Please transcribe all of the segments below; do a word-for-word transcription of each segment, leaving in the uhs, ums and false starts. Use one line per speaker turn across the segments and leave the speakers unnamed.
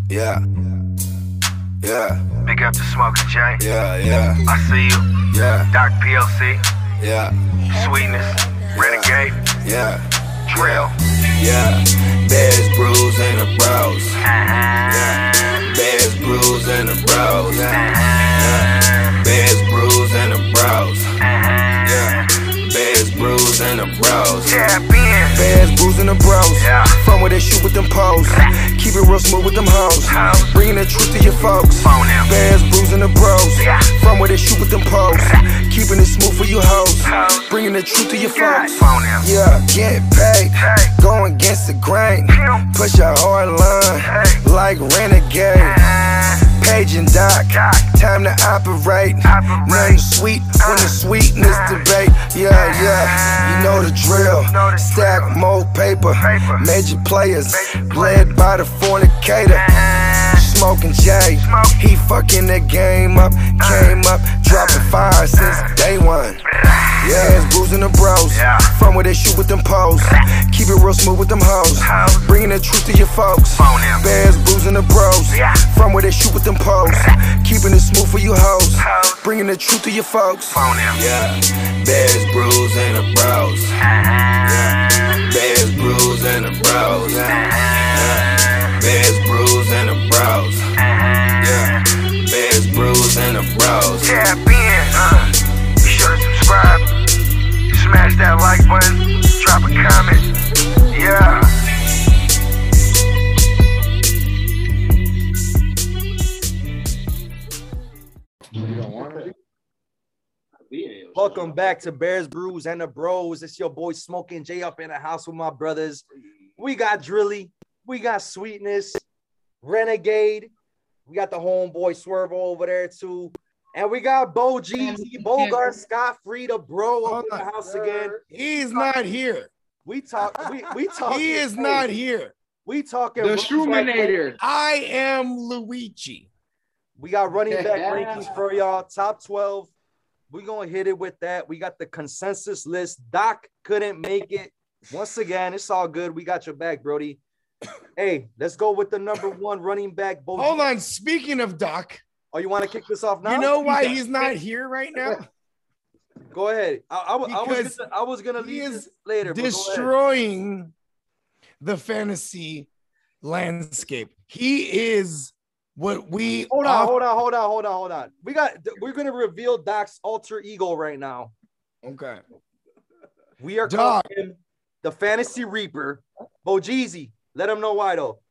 Yeah. Yeah.
Big up to Smoking J.
Yeah, yeah.
I see you.
Yeah.
Doc P L C.
Yeah.
Sweetness. Renegade.
Yeah.
Drill.
Yeah. Bears, brews, and the bros.
Uh-huh.
Yeah. Bears, brews, and the bros.
Uh-huh.
Yeah. Bears, brews, and the bros.
Uh-huh.
Yeah. Bears, brews, and the bros.
Tap in.
Bears, brews, and the bros.
Yeah.
From where they shoot with them poles. Keep it real smooth with them hoes.
Hoes.
Bringing the truth to your folks.
Phone them.
Bears, brews, and the bros.
Yeah.
From where they shoot with them poles. Keeping it smooth for you hoes.
Hoes.
Bringing the truth to your
God.
folks.
Phone them.
Yeah, get paid.
Hey.
Going against the grain.
Pew.
Push a hard line.
Hey.
Like Renegade.
Uh,
Page and Doc.
Doc.
Time to operate.
Operate.
Nothing sweet when the sweetness debate. Yeah, yeah. You know the drill.
Know the
Stack
drill.
more paper.
Paper.
Major players.
Major
Led by the fornicator.
uh,
Smoking J.
Smoke.
He fucking the game up. Came up. Dropping fire since day one. Yeah, it's Brews and the bros.
Yeah.
From where they shoot with them poles. Keep it real smooth with them hoes.
Hoes.
Bringing the truth to your folks.
Phone them.
Bears, Brews and the bros.
Yeah.
From where they shoot with them poles. Keeping it smooth for you hoes.
Hoes.
Bringing the truth to your folks.
Phone them.
Yeah. Bears, Brews and the bros.
Uh-huh.
Bears, Brews and the bros.
Uh-huh.
Bears, Brews and the bros.
Uh-huh.
Yeah. Bears, Brews and the bros.
Tap in. Uh, be sure to subscribe. Smash that like button. Drop a comment. Yeah.
Welcome back to Bears, Brews, and the Bros. It's your boy Smoking J up in the house with my brothers. We got Drilly, we got Sweetness, Renegade, we got the homeboy Swervo over there too, and we got Bo G T, Bogart, Scott Free, the bro up in the house again.
He's not here.
We talk, we we talk.
He is not here.
We talking
The
running back
Struminator.
I am Luigi.
We got running back rankings for y'all. Top twelve. We're going to hit it with that. We got the consensus list. Doc couldn't make it. Once again, it's all good. We got your back, Brody. Hey, let's go with the number one running back. Bo
Hold
G.
on. Speaking of Doc,
Oh, you want to kick this off now?
you know why he's not here right now?
Go ahead. I, I, I was
Because
gonna, I was going to
he
leave
is
this later. but go ahead.
Destroying the fantasy landscape. He is what we
Hold on,
off-
hold on, hold on, hold on, hold on. We got. We're going to reveal Doc's alter ego right now.
Okay.
We are
Doc.
calling him the Fantasy Reaper. Bo Jeezy. Let him know why, though.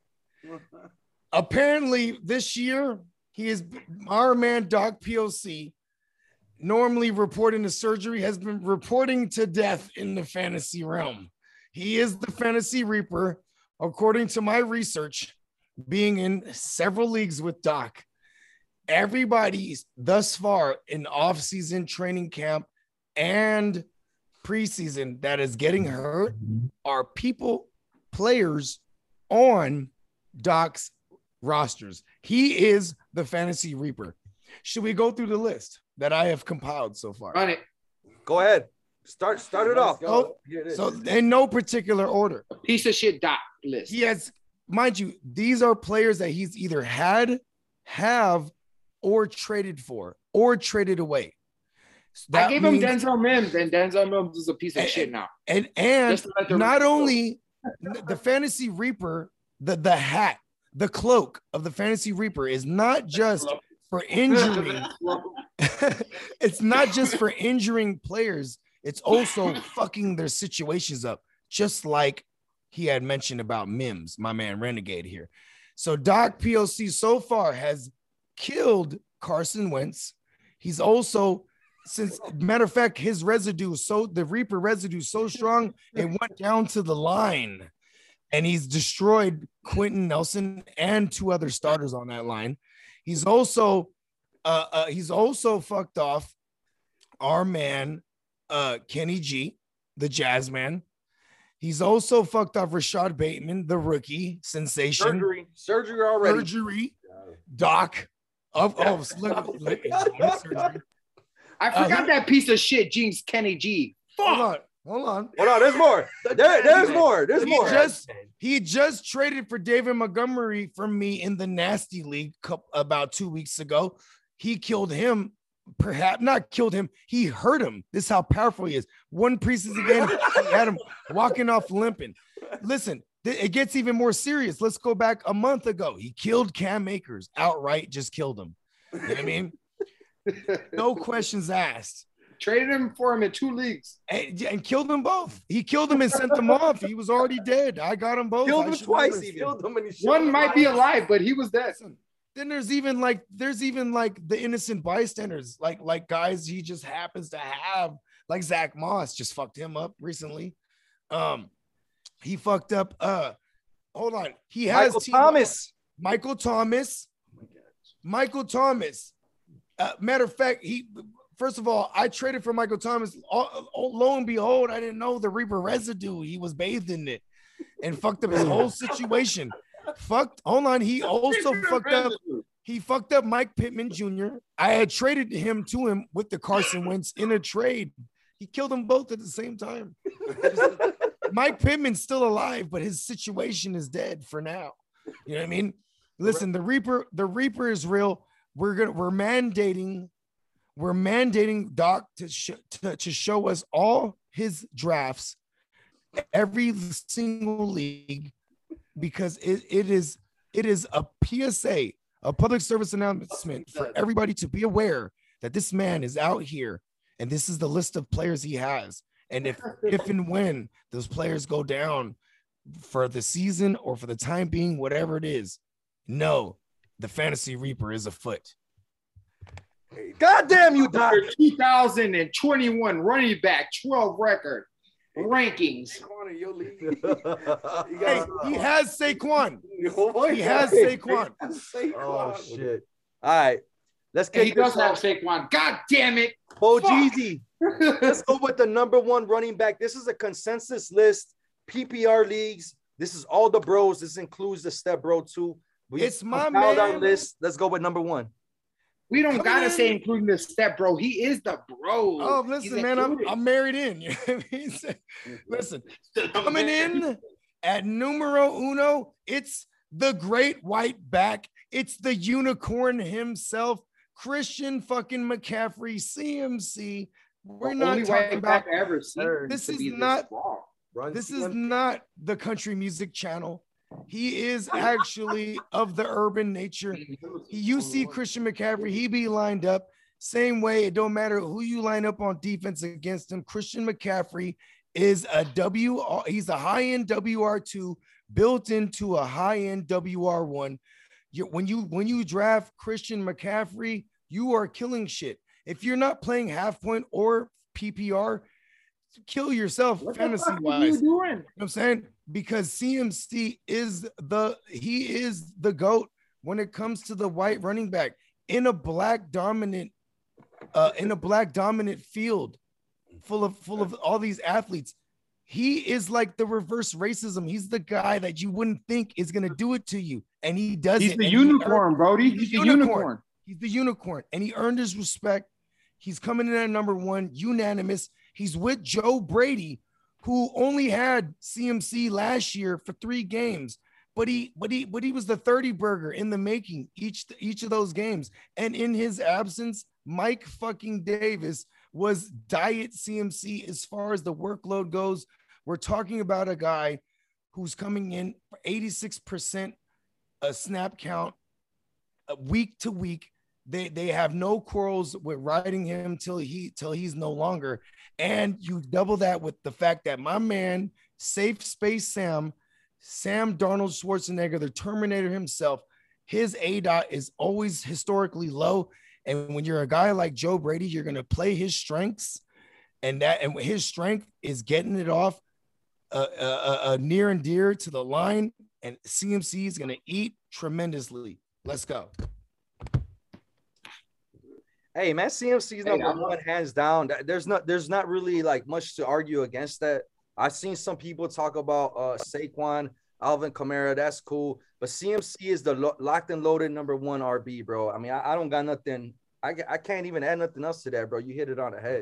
Apparently this year he is our man Doc P O C, normally reporting to surgery, has been reporting to death in the fantasy realm. He is the Fantasy Reaper, according to my research, being in several leagues with Doc. Everybody thus far in off-season training camp and preseason that is getting hurt are people, players on Doc's rosters. He is the Fantasy Reaper. Should we go through the list that I have compiled so far?
Run it.
Go ahead. Start start it off.
Oh,
Here it is.
so in no particular order.
Piece of shit Doc list.
He has, mind you, these are players that he's either had, have, or traded for, or traded away. So
I
that
gave
means-
him Denzel Mims, and Denzel Mims is a piece of
And-
shit now.
And and
Just to let the
not
record show.
only the Fantasy Reaper, the the hat, the cloak of the Fantasy Reaper is not just for injuring. It's not just for injuring players. It's also fucking their situations up, just like he had mentioned about Mims, my man Renegade here. So Doc P O C so far has killed Carson Wentz. He's also, since matter of fact, his residue, so the Reaper residue is so strong, it went down to the line, and he's destroyed Quentin Nelson and two other starters on that line. He's also, uh, uh he's also fucked off our man, uh, Kenny G, the Jazz man. He's also fucked off Rashad Bateman, the rookie sensation.
surgery. Surgery already.
Surgery. Doc. Of oh, look, look, surgery.
I forgot that piece of shit, James Kenny G.
Hold on, Hold on.
Hold on, there's more. There, there's more. There's
He
more.
just he just traded for David Montgomery from me in the Nasty League cup about two weeks ago. He killed him, perhaps not killed him. He hurt him. This is how powerful he is. One preseason game, he had him walking off limping. Listen, th- it gets even more serious. Let's go back a month ago. He killed Cam Akers outright. Just killed him. You know what I mean? No questions asked.
Traded him for him in two leagues.
And, and killed them both. He killed them and sent them off. He was already dead. I got them both.
Killed
I
him
should
twice.
never-
He killed him and he shot
One
him
might be
twice.
alive, but he was dead.
Listen, then there's even like there's even like the innocent bystanders, like like guys he just happens to have, like Zach Moss just fucked him up recently. Um, he fucked up. Uh, hold on. He has
Michael
T-
Thomas.
Michael Thomas. Michael Thomas. Uh, matter of fact, he first of all, I traded for Michael Thomas. Oh, oh, lo and behold, I didn't know the Reaper residue. He was bathed in it and fucked up his whole situation. Fucked. Hold on. He also fucked up. He fucked up Mike Pittman Junior I had traded him to him with the Carson Wentz in a trade. He killed them both at the same time. Mike Pittman's still alive, but his situation is dead for now. You know what I mean? Listen, the Reaper, the Reaper is real. We're gonna we're mandating, we're mandating Doc to, sh- to, to show us all his drafts, every single league, because it, it is it is a P S A, a public service announcement for everybody to be aware that this man is out here and this is the list of players he has. And if if and when those players go down for the season or for the time being, whatever it is, no, the Fantasy Reaper is afoot.
God damn you, Doc.
two thousand twenty-one running back, twelve record rankings.
Hey, he has Saquon. He has Saquon.
Oh shit! All right, let's
And
get
he does have Saquon. God damn it.
Bo
Fuck.
Jeezy. Let's go with the number one running back. This is a consensus list. P P R leagues. This is all the bros. This includes the step bro too. We
It's my
compiled our
man.
list. Let's go with number one.
We don't
Come
gotta
in.
say including the step, bro. He is the bro.
Oh,
He's
listen, man, I'm,
included.
I'm married in. You know what I mean? Listen, coming in at numero uno, it's the great white back. It's the unicorn himself, Christian fucking McCaffrey, C M C. We're
The
not
only
talking
white
about
back I ever seen.
This
to
is
be
not-
strong.
this is not the country music channel. He is actually of the urban nature. He, you see Christian McCaffrey, he be lined up same way. It don't matter who you line up on defense against him. Christian McCaffrey is a W. He's a high-end W R two built into a high-end W R one. You, when you when you draft Christian McCaffrey, you are killing shit. If you're not playing half point or P P R, kill yourself
What the
fantasy
fuck are
wise.
you doing?
You know what I'm saying? Because C M C is the he is the GOAT when it comes to the white running back in a black dominant uh in a black dominant field full of full of all these athletes. He is like the reverse racism. He's the guy that you wouldn't think is gonna do it to you, and he does
He's
it.
the
and he earned-
unicorn, Brody.
he's
He's
the
the
unicorn.
unicorn.
He's the unicorn, and he earned his respect. He's coming in at number one, unanimous. He's with Joe Brady, who only had C M C last year for three games, but he, but he, but he was the thirty burger in the making each each of those games. And in his absence, Mike fucking Davis was diet C M C as far as the workload goes. We're talking about a guy who's coming in for eighty-six percent a snap count, uh, week to week. They they have no quarrels with riding him till he till he's no longer. And you double that with the fact that my man, Safe Space Sam, Sam Darnold Schwarzenegger, the Terminator himself, his A DOT is always historically low. And when you're a guy like Joe Brady, you're gonna play his strengths, and that and his strength is getting it off uh, uh, uh, uh, near and dear to the line. And C M C is gonna eat tremendously. Let's go.
Hey man, C M C's
Hey,
number
I'm-
one, hands down. There's not there's not really like much to argue against that. I've seen some people talk about uh Saquon, Alvin Kamara. That's cool, but C M C is the lo- locked and loaded number one R B, bro. I mean, I, I don't got nothing. I I can't even add nothing else to that, bro. You hit it on the head.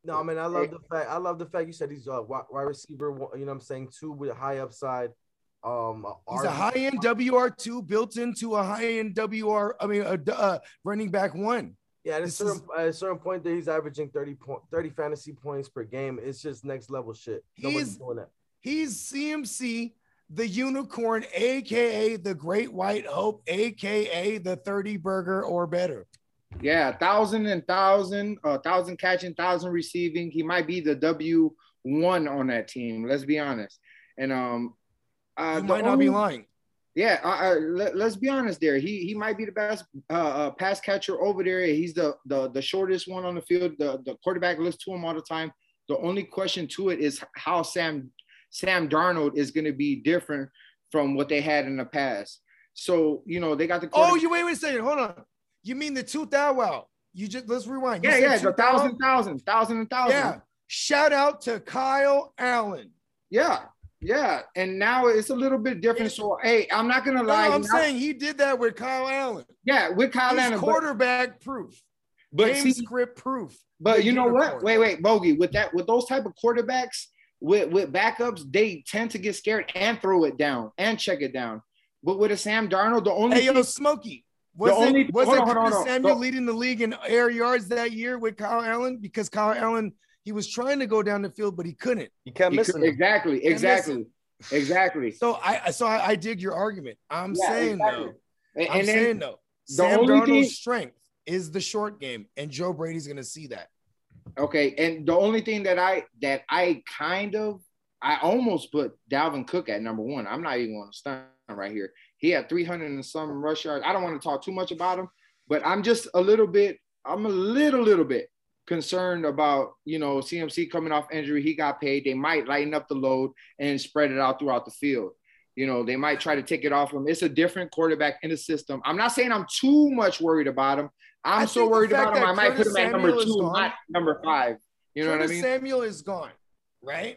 No, I mean, I love the fact. I love the fact you said he's a wide wide receiver. You know what I'm saying? Two with high upside. Um,
He's a high-end W R two built into a high-end W R. I mean, a, a running back one.
Yeah, at a
This
certain,
is-
at a certain point that he's averaging thirty point, thirty fantasy points per game. It's just next level shit. Nobody's
He's-
doing that.
He's C M C, the unicorn, aka the Great White Hope, aka the thirty burger or better.
Yeah, thousand and thousand, uh, thousand catching, thousand receiving. He might be the W one on that team. Let's be honest. And um, uh,
You
the
might not be
only-
lying.
Yeah, uh, uh, let, let's be honest. There, he he might be the best uh, uh, pass catcher over there. He's the the the shortest one on the field. The the quarterback looks to him all the time. The only question to it is how Sam Sam Darnold is going to be different from what they had in the past. So you know they got the
Oh, you wait, wait a second. Hold on. You mean the two thou wow? You just let's rewind. You
yeah
said
yeah
two
the thousand thousand thousand and thousand.
Yeah. Shout out to Kyle Allen.
Yeah, yeah, and now it's a little bit different. So, hey, I'm not gonna
No,
lie.
I'm
now-
saying he did that with Kyle Allen.
yeah, with Kyle
He's
Allen, but,
quarterback proof.
but
Game
see,
script proof.
but
The
you know what?
unicorn.
Wait, wait, Bogey. With that, with those type of quarterbacks, with with backups, they tend to get scared and throw it down and check it down. But with a Sam Darnold, the only
Hey, yo,
thing-
Smokey. Was
The
it,
only-
was
hold
it
on, hold on,
Curtis
hold on.
Samuel
The-
leading the league in air yards that year with Kyle Allen? Because Kyle Allen, he was trying to go down the field, but he couldn't.
You can't
he
miss
could-
him.
exactly,
miss
exactly, exactly.
So I so I, I dig your argument. I'm
Yeah,
saying
exactly.
though,
And,
I'm
and then
saying though, Sam
only
Darnold's
thing-
strength is the short game, and Joe Brady's gonna see that.
okay, and the only thing that I that I kind of I almost put Dalvin Cook at number one. I'm not even going to stand right here. He had three hundred and some rush yards. I don't want to talk too much about him, but I'm just a little bit. I'm a little, little bit concerned about, you know, C M C coming off injury. He got paid. They might lighten up the load and spread it out throughout the field. You know, they might try to take it off him. It's a different quarterback in the system. I'm not saying I'm too much worried about him. I'm
I
so
think the
worried
fact
about him.
that
I might
Curtis
put him at number
Samuel is
two,
gone-
not number five. You know
Curtis
what I mean?
Samuel is gone, right?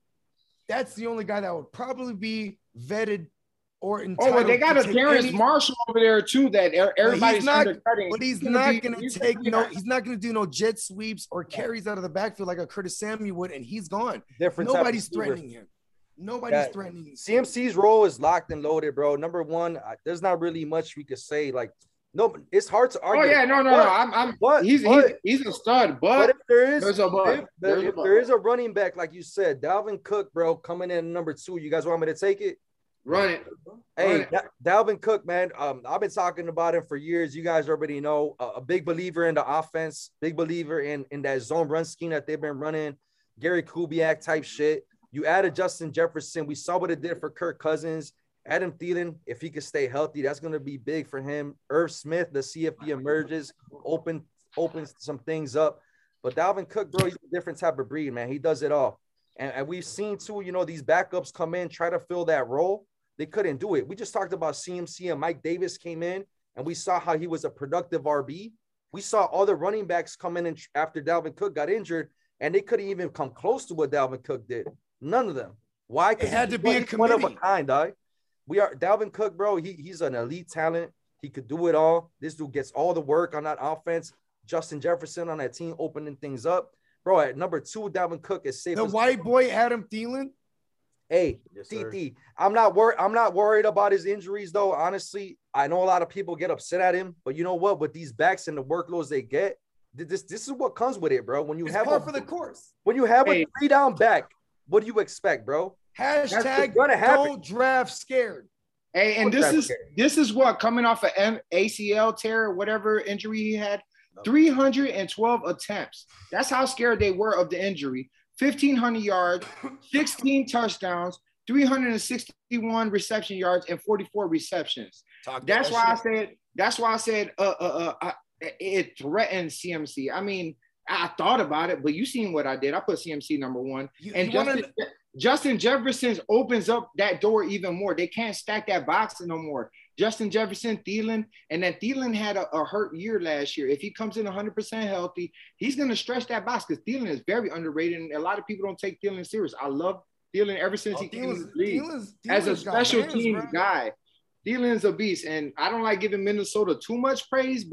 That's the only guy that would probably be vetted or
Oh,
entitled
but they got
to
a
take
Terrence
any-
Marshall over there too. That er- everybody's
not-
undercutting.
But he's
gonna
not
be-
going to
he's
take
gonna be
no.
that-
He's not going to do no jet sweeps or carries out of the backfield like a Curtis Samuel would, and he's gone.
Different type of
Nobody's
receiver.
threatening him. Nobody's
Yeah.
threatening him.
C M C's role is locked and loaded, bro. Number one, I- there's not really much we could say. Like, no, it's hard to
Oh
argue.
yeah, no, no,
But-
no. I'm, I'm.
but-
he's,
but-
he's he's a stud,
But
but
if there is,
there's a but.
if,
There's
there,
a
if
but.
there is a running back, like you said, Dalvin Cook, bro, coming in number two, you guys want me to take it?
Run it.
Hey,
Right.
Da- Dalvin Cook, man. Um, I've been talking about him for years. You guys already know. Uh, a big believer in the offense, big believer in in that zone run scheme that they've been running. Gary Kubiak type shit. You added Justin Jefferson. We saw what it did for Kirk Cousins. Adam Thielen, if he could stay healthy, that's going to be big for him. Irv Smith, the C F P emerges, open opens some things up. But Dalvin Cook, bro, he's a different type of breed, man. He does it all. And, and we've seen too, you know, these backups come in, try to fill that role. They couldn't do it. We just talked about C M C and Mike Davis came in, and we saw how he was a productive R B. We saw all the running backs come in and after Dalvin Cook got injured, and they couldn't even come close to what Dalvin Cook did. None of them. Why?
It had to be a
he's one of a
committee.
kind, dog. We are Dalvin Cook, bro. He, he's an elite talent. He could do it all. This dude gets all the work on that offense. Justin Jefferson on that team opening things up. Bro, at number two, Dalvin Cook is safe.
The
as-
white boy Adam Thielen.
Hey,
Yes,
T
sir.
T, I'm not worried. I'm not worried about his injuries, though. Honestly, I know a lot of people get upset at him, but you know what? With these backs and the workloads they get, th- this this is what comes with it, bro. When you
It's
have
par
a,
for the course.
when you have
Hey.
a three down back, what do you expect, bro?
Hashtag
gonna happen.
don't draft scared.
Hey, and
What
this
that
is
scary?
this is what coming off an A C L tear, whatever injury he had, three hundred twelve attempts. That's how scared they were of the injury. fifteen hundred yards, sixteen touchdowns, three hundred sixty-one reception yards, and forty-four receptions.
Talk
That's
that
why I
shit.
said. That's why I said. Uh, uh, uh, I, it threatened C M C. I mean, I thought about it, but you seen what I did. I put C M C number one,
You-
and
you wanna-
Justin, Justin Jefferson opens up that door even more. They can't stack that box no more. Justin Jefferson, Thielen, and then Thielen had a, a hurt year last year. If he comes in one hundred percent healthy, he's going to stretch that box because Thielen is very underrated, and a lot of people don't take Thielen serious. I love Thielen ever since
Oh,
he came in
Thielen's-
the league
Thielen's-
as a
Thielen's got
special
hands,
teams
bro.
guy. Thielen's a beast, and I don't like giving Minnesota too much praise, but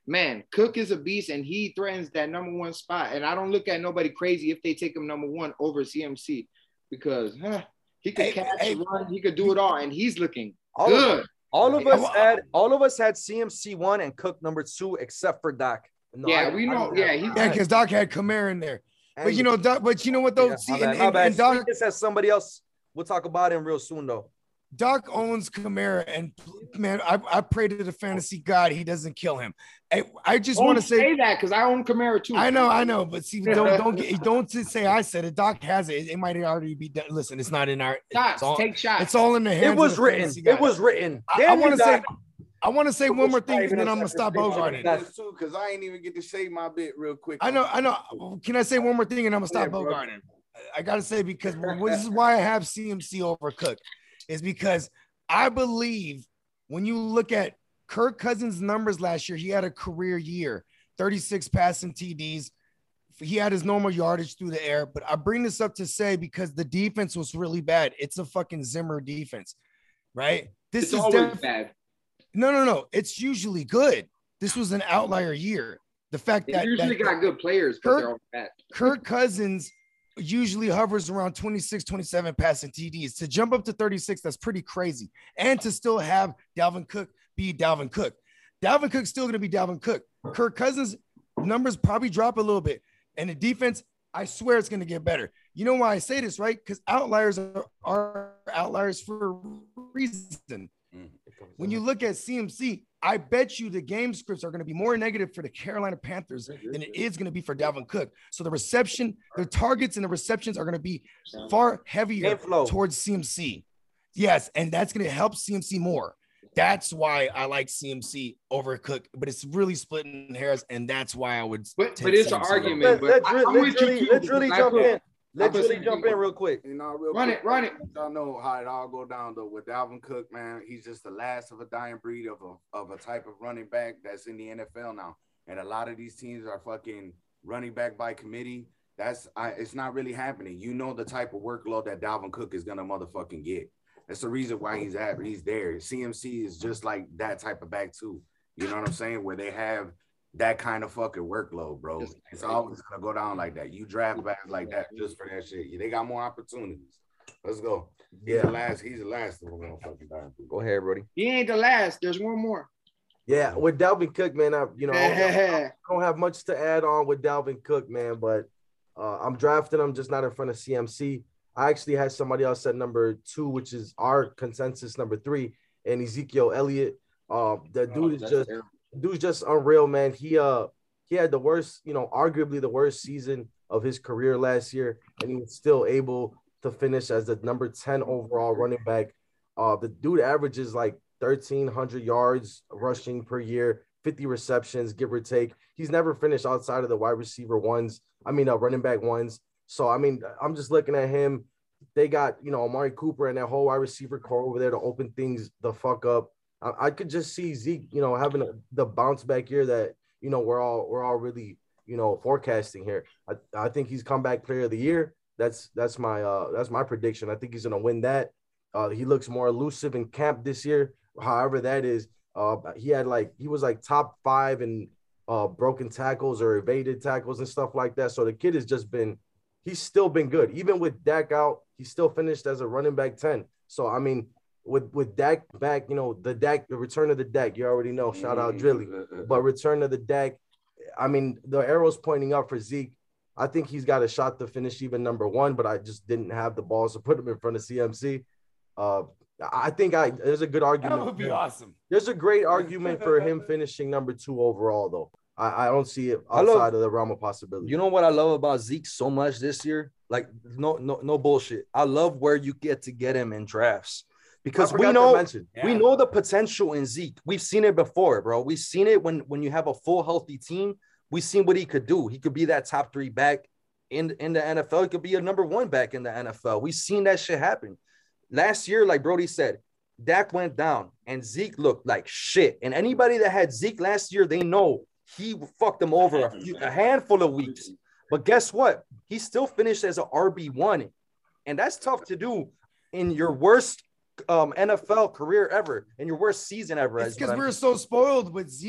man, Cook is a beast, and he threatens that number one spot. And I don't look at nobody crazy if they take him number one over C M C because huh, he could
Hey,
catch,
hey.
run, he could do it all, and he's looking
All
good.
of, all of us
Yeah.
had all of us had C M C one and Cook number two, except for Doc. No,
Yeah,
I-
we
I
know.
don't
Yeah,
have-
he's
Yeah, because Doc had Kamara in there. But you know, Doc, but you know what though?
Yeah,
See,
my
and,
bad, my
and,
bad.
and Doc,
Sweetness has somebody else. We'll talk about him real soon, though.
Doc owns Kamara, and man, I, I pray to the fantasy God he doesn't kill him. I, I just
Don't
want to
say,
say,
that because I own Kamara too.
I know, I know, but see, don't don't get, don't say I said it. Doc has it. It might already be done. Listen, it's not in our.
Shots,
It's all,
take shots.
it's all in the hands.
It was
of the
written.
fantasy God.
It was written.
I,
Damn
I
you,
want to say,
Doc.
I want to say one more thing,
Even
and then
a
I'm gonna stop
second.
Bogarting.
That's-
too, because I ain't even get to say my bit real quick.
I know, I know. Can I say one more thing, and I'm gonna stop
Yeah, bro.
Bogarting? I gotta say because this is why I have C M C over Cook, is because I believe when you look at Kirk Cousins' numbers last year, he had a career year, thirty-six passing T Ds. He had his normal yardage through the air, but I bring this up to say because the defense was really bad. It's a fucking Zimmer defense, right? This
It's
is
always
def-
bad.
no, no, no. It's usually good. This was an outlier year. The fact
They
that,
usually
that
got good players, but
Kirk-
they're all bad.
Kirk Cousins usually hovers around twenty-six, twenty-seven passing T Ds. To jump up to thirty-six, that's pretty crazy. And to still have Dalvin Cook be Dalvin Cook. Dalvin Cook's still going to be Dalvin Cook. Kirk Cousins' numbers probably drop a little bit. And the defense, I swear it's going to get better. You know why I say this, right? Because outliers are, are outliers for a reason. When you look at C M C, I bet you the game scripts are going to be more negative for the Carolina Panthers than it is going to be for Dalvin Cook. So the reception, the targets and the receptions are going to be far heavier
Game flow.
towards C M C. Yes, and that's going to help C M C more. That's why I like C M C over Cook, but it's really splitting hairs, and that's why I would.
But,
take
but it's an
C M C.
argument.
Let,
But
let's,
I- I'm
re-
with
let's
you
really,
too,
let's really
because I
jump
put-
in. Let's
put
really
some
jump in
people-
real quick.
You know, real
Run
quick,
it, run it.
Y'all know how it all go down though with Dalvin Cook, man. He's just the last of a dying breed of a of a type of running back that's in the N F L now. And a lot of these teams are fucking running back by committee. That's I, it's not really happening. You know the type of workload that Dalvin Cook is gonna motherfucking get. That's the reason why he's at he's there. C M C is just like that type of back too. You know what I'm saying? Where they have that kind of fucking workload, bro. It's always gonna go down like that. You draft back like that just for that shit. They got more opportunities. Let's go. He's the last. He's the last of them fucking dying.
Go ahead, Brody.
He ain't the last. There's one more.
Yeah, with Dalvin Cook, man, I you know I don't, I
Yeah.
don't have much to add on with Dalvin Cook, man, but uh, I'm drafting him just not in front of C M C. I actually had somebody else at number two, which is our consensus number three, and Ezekiel Elliott. Uh, the dude is just dude's just unreal, man. He uh he had the worst, you know, arguably the worst season of his career last year, and he was still able to finish as the number ten overall running back. Uh, the dude averages like thirteen hundred yards rushing per year, fifty receptions, give or take. He's never finished outside of the wide receiver ones. I mean, uh, running back ones. So, I mean, I'm just looking at him. They got, you know, Amari Cooper and that whole wide receiver core over there to open things the fuck up. I, I could just see Zeke, you know, having a, the bounce back year that, you know, we're all we're all really, you know, forecasting here. I, I think he's comeback player of the year. That's that's my uh that's my prediction. I think he's gonna win that. Uh, he looks more elusive in camp this year. However, that is, uh, he had like he was like top five in uh broken tackles or evaded tackles and stuff like that. So the kid has just been, he's still been good. Even with Dak out, he still finished as a running back ten. So I mean, with with Dak back, you know, the Dak, the return of the Dak, you already know. Shout out Drilly, but return of the Dak. I mean, the arrow's pointing up for Zeke. I think he's got a shot to finish even number one, but I just didn't have the balls to put him in front of C M C. Uh, I think I there's a good argument.
That would be awesome.
There's a great argument for him finishing number two overall, though. I, I don't see it
I
outside
love-
of the realm of possibility.
You know what I love about Zeke so much this year? Like, no, no, no bullshit. I love where you get to get him in drafts because
I
we
forgot to
know
mention.
we know the potential in Zeke. We've seen it before, bro. We've seen it when when you have a full healthy team. We've seen what he could do. He could be that top three back in in the N F L. He could be a number one back in the N F L. We've seen that shit happen. Last year, like Brody said, Dak went down and Zeke looked like shit. And anybody that had Zeke last year, they know he fucked them over a, few, a handful of weeks. But guess what? He still finished as an R B one. And that's tough to do in your worst um, N F L career ever, in your worst season ever.
It's
is what
because
I
we're
mean.
so spoiled with Zeke's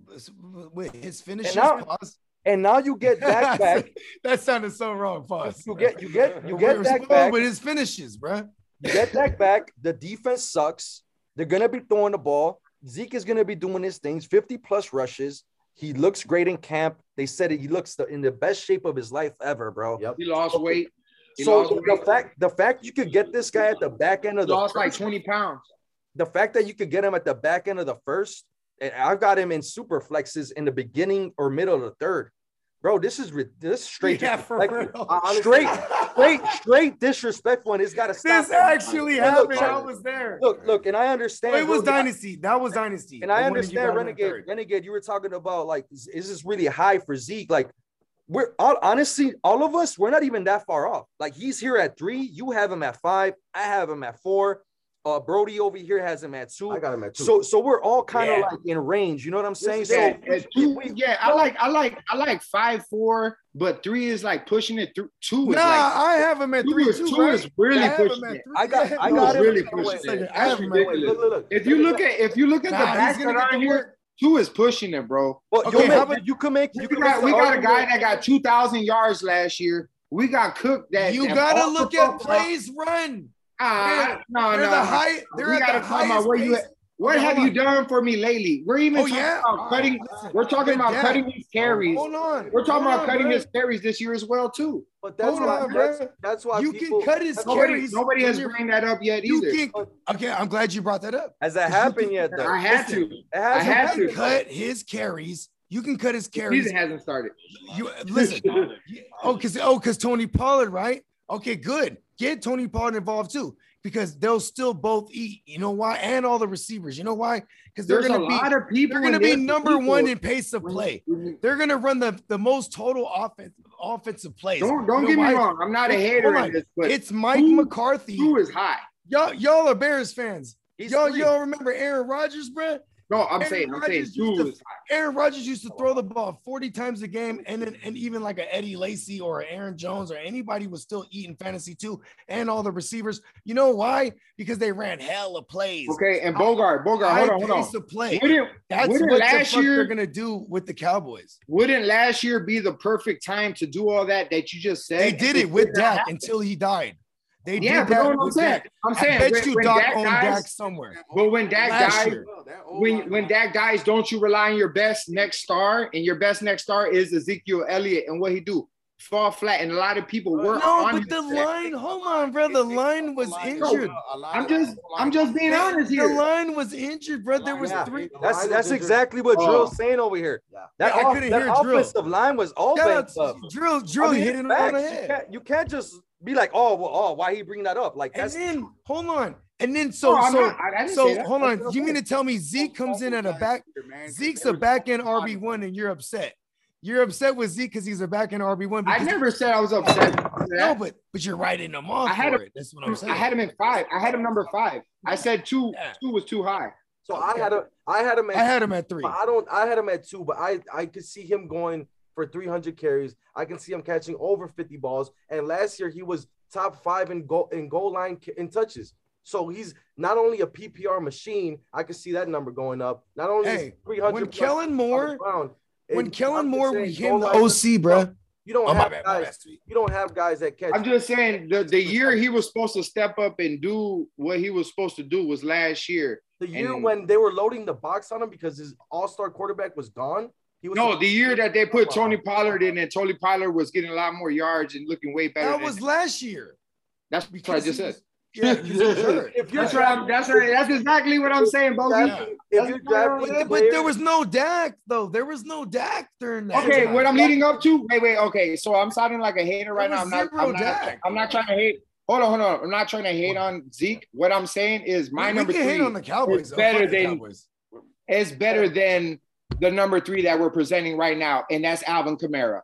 Wait, his finishes.
now-
Pause.
And now you get Dak back.
That sounded so wrong. Pause.
You get you get you
We
get
were
Dak
spoiled
back.
with his finishes, bro.
You get Dak back. The defense sucks. They're gonna be throwing the ball. Zeke is gonna be doing his things. fifty plus rushes. He looks great in camp. They said it, he looks the, in the best shape of his life ever, bro.
Yep.
He lost weight. He
So
lost
the
weight.
fact the fact you could get this guy at the back end of
He
the
lost like
first,
twenty pounds.
the fact that you could get him at the back end of the first, and I've got him in super flexes in the beginning or middle of the third. Bro, this is ri- this is straight
Yeah, for
disrespectful.
real.
straight, straight, straight disrespectful, and it's got to stop.
This actually
Look,
happened.
look,
I was there.
Look, look, and I understand.
It was
bro,
Dynasty. That was Dynasty.
And
The
I
one that you got
understand
in the
Renegade.
third.
Renegade, you were talking about like, is, is this really high for Zeke? Like, we're all honestly, all of us, we're not even that far off. Like, he's here at three. You have him at five. I have him at four. Uh, Brody over here has him at two.
I got him at two.
So, so we're all kind of
Yeah.
like in range. You know what I'm saying?
is-
So,
Yeah,
we-
at two,
we-
yeah, I like, I like, I like five four, but three is like pushing it through. Two is
Nah,
like
I have him at
two
three
is
too.
two
right?
is really
I have him
pushing
at
it.
three.
I got-
Yeah,
I
two
got
is
him-
really
wait,
pushing
wait,
it.
second. I
That's
have him at
Look,
ridiculous.
look, look.
If you look at if you look at
Nah,
the
he's
backs
gonna
that
get
are
the
in
work.
here, two is pushing it, bro.
well,
Okay,
you,
how
make,
about-
you can make, you
We
can
got,
make
we
the
got a guy
argument-
that got two thousand yards last year. We got Cook that
You
that
gotta
also
look at
talked about-
plays run.
Ah, no,
They're
no.
the high. They're
we
at
gotta
the
talk about
highest
where you.
pace.
What
Okay,
have
hold
you done for me lately? We're even
Oh,
talking
yeah?
about
All
cutting.
right, listen.
We're talking
Good
about
dad.
cutting his carries.
Hold on.
We're talking
Hold
about
on,
cutting
bro.
his carries this year as well too.
But that's
Hold
why
on,
that's,
bro.
that's why
You
people,
can cut his
that's
Nobody,
carries.
nobody
when
has
you're-
bring that up yet
You
either.
can. Okay, I'm glad you brought that up.
Has that happened yet, though?
I had
Listen,
to.
It
I
hasn't
had
happened.
to.
Cut his carries. You can cut his carries.
Season hasn't started.
You listen. Oh, because oh, because Tony Pollard, right? Okay, good. Get Tony Pollard involved too, because they'll still both eat. You know why? And all the receivers. You know why? Because they're
There's a
gonna be
lot of people.
they're gonna
in
be
this
number
people-
one in pace of play.
When-
They're gonna run the, the most total offense offensive plays.
Don't don't
You know
get me
why?
wrong. I'm not a
Hold
hater
on.
in this, but
It's Mike
two-
McCarthy.
two is high.
Y'all, y'all are Bears fans.
He's
Y'all,
three.
y'all remember Aaron Rodgers, bro?
No, I'm
Aaron
saying, I'm saying
Rodgers
two
used to-
is high.
Aaron Rodgers used to throw the ball forty times a game, and then and even like a Eddie Lacy or a Aaron Jones or anybody was still eating fantasy too, and all the receivers. You know why? Because they ran hella plays.
Okay, and Bogart, Bogart,
High
hold on, hold on.
pace of play.
Wouldn't,
That's
wouldn't
what the
last
fuck
year-
they're gonna do with the Cowboys.
wouldn't last year be the perfect time to do all that that you just said?
They did it with Dak until he died. They
Yeah,
did
but
that
know what I'm
with
saying.
Dak.
I'm
I
saying
bet
when,
you
when
Doc
Dak
owned
dies,
Dak somewhere.
but when Dak
Last
dies,
year.
when when Dak dies, don't you rely on your best next star? And your best next star is Ezekiel Elliott, and what he do? Fall flat, and a lot of people were
No,
on
but
him
the
for that.
line, hold on, bro. The line was injured.
I'm just I'm just being honest
The
here.
line was injured, bro. There was
Yeah.
three.
That's
Line
that's
was
exactly what
Oh.
Drill's saying over here.
Yeah.
That,
Yeah, I
off,
couldn't
that
hear Drill.
offensive line was all
Shout
banged
out
up.
to Drill, Drill
I mean,
hitting him
facts.
on the
You
head.
can't, you can't just be like, oh, well, oh, why he bring that up? Like
And
that's
then hold on, and then so
No, I'm
so
not- I- I didn't say
so
that.
hold
That's
on.
what I'm
You mean to
saying.
tell me Zeke comes in at a back? Zeke's a back end R B one, and you're upset. You're upset with Zeke because he's a back end R B one.
I never said I was upset. for
No,
that.
but but you're writing him off
I had
for
him-
it. That's what I'm saying.
I had him in five. I had him number five. I said two.
Yeah.
Two was too high.
So I had a I had him at
I had him at three.
But I don't. I had him at two, but I I could see him going for three hundred carries. I can see him catching over fifty balls. And last year he was top five in goal in goal line ca- in touches. So he's not only a P P R machine. I could see that number going up. Not only
Hey,
three hundred.
when Kellen Moore, when Kellen Moore became the
O
O C, bro.
you don't
Oh, my
have
bad, my bad,
guys.
sweet.
You don't have guys that catch.
I'm just saying the, the year he was supposed to step up and do what he was supposed to do was last year.
the year
and-
when they were loading the box on him because his all-star quarterback was gone. He was
No, the year that they put Tony Pollard in and Tony Pollard was getting a lot more yards and looking way better.
That
than-
was last year.
that's what I
Because
just
he
said.
was- Yeah, because he was hurt.
If you're
That's what I'm, that's right. That's exactly what I'm saying, Bogey.
drafting, if you're drafting,
But, but there was no Dak though. There was no Dak during that.
Okay,
time.
what I'm leading up to. Wait, wait. Okay, so I'm sounding like a hater right
There
now. I'm
was
not.
zero
I'm not,
Dak.
I'm not trying to hate. Hold on, hold on. I'm not trying to hate on Zeke. What I'm saying is my
we, we
number
can
three
hate on the Cowboys.
is
though.
better
Fuck the
than
Cowboys.
is better than the number three that we're presenting right now, and that's Alvin Kamara.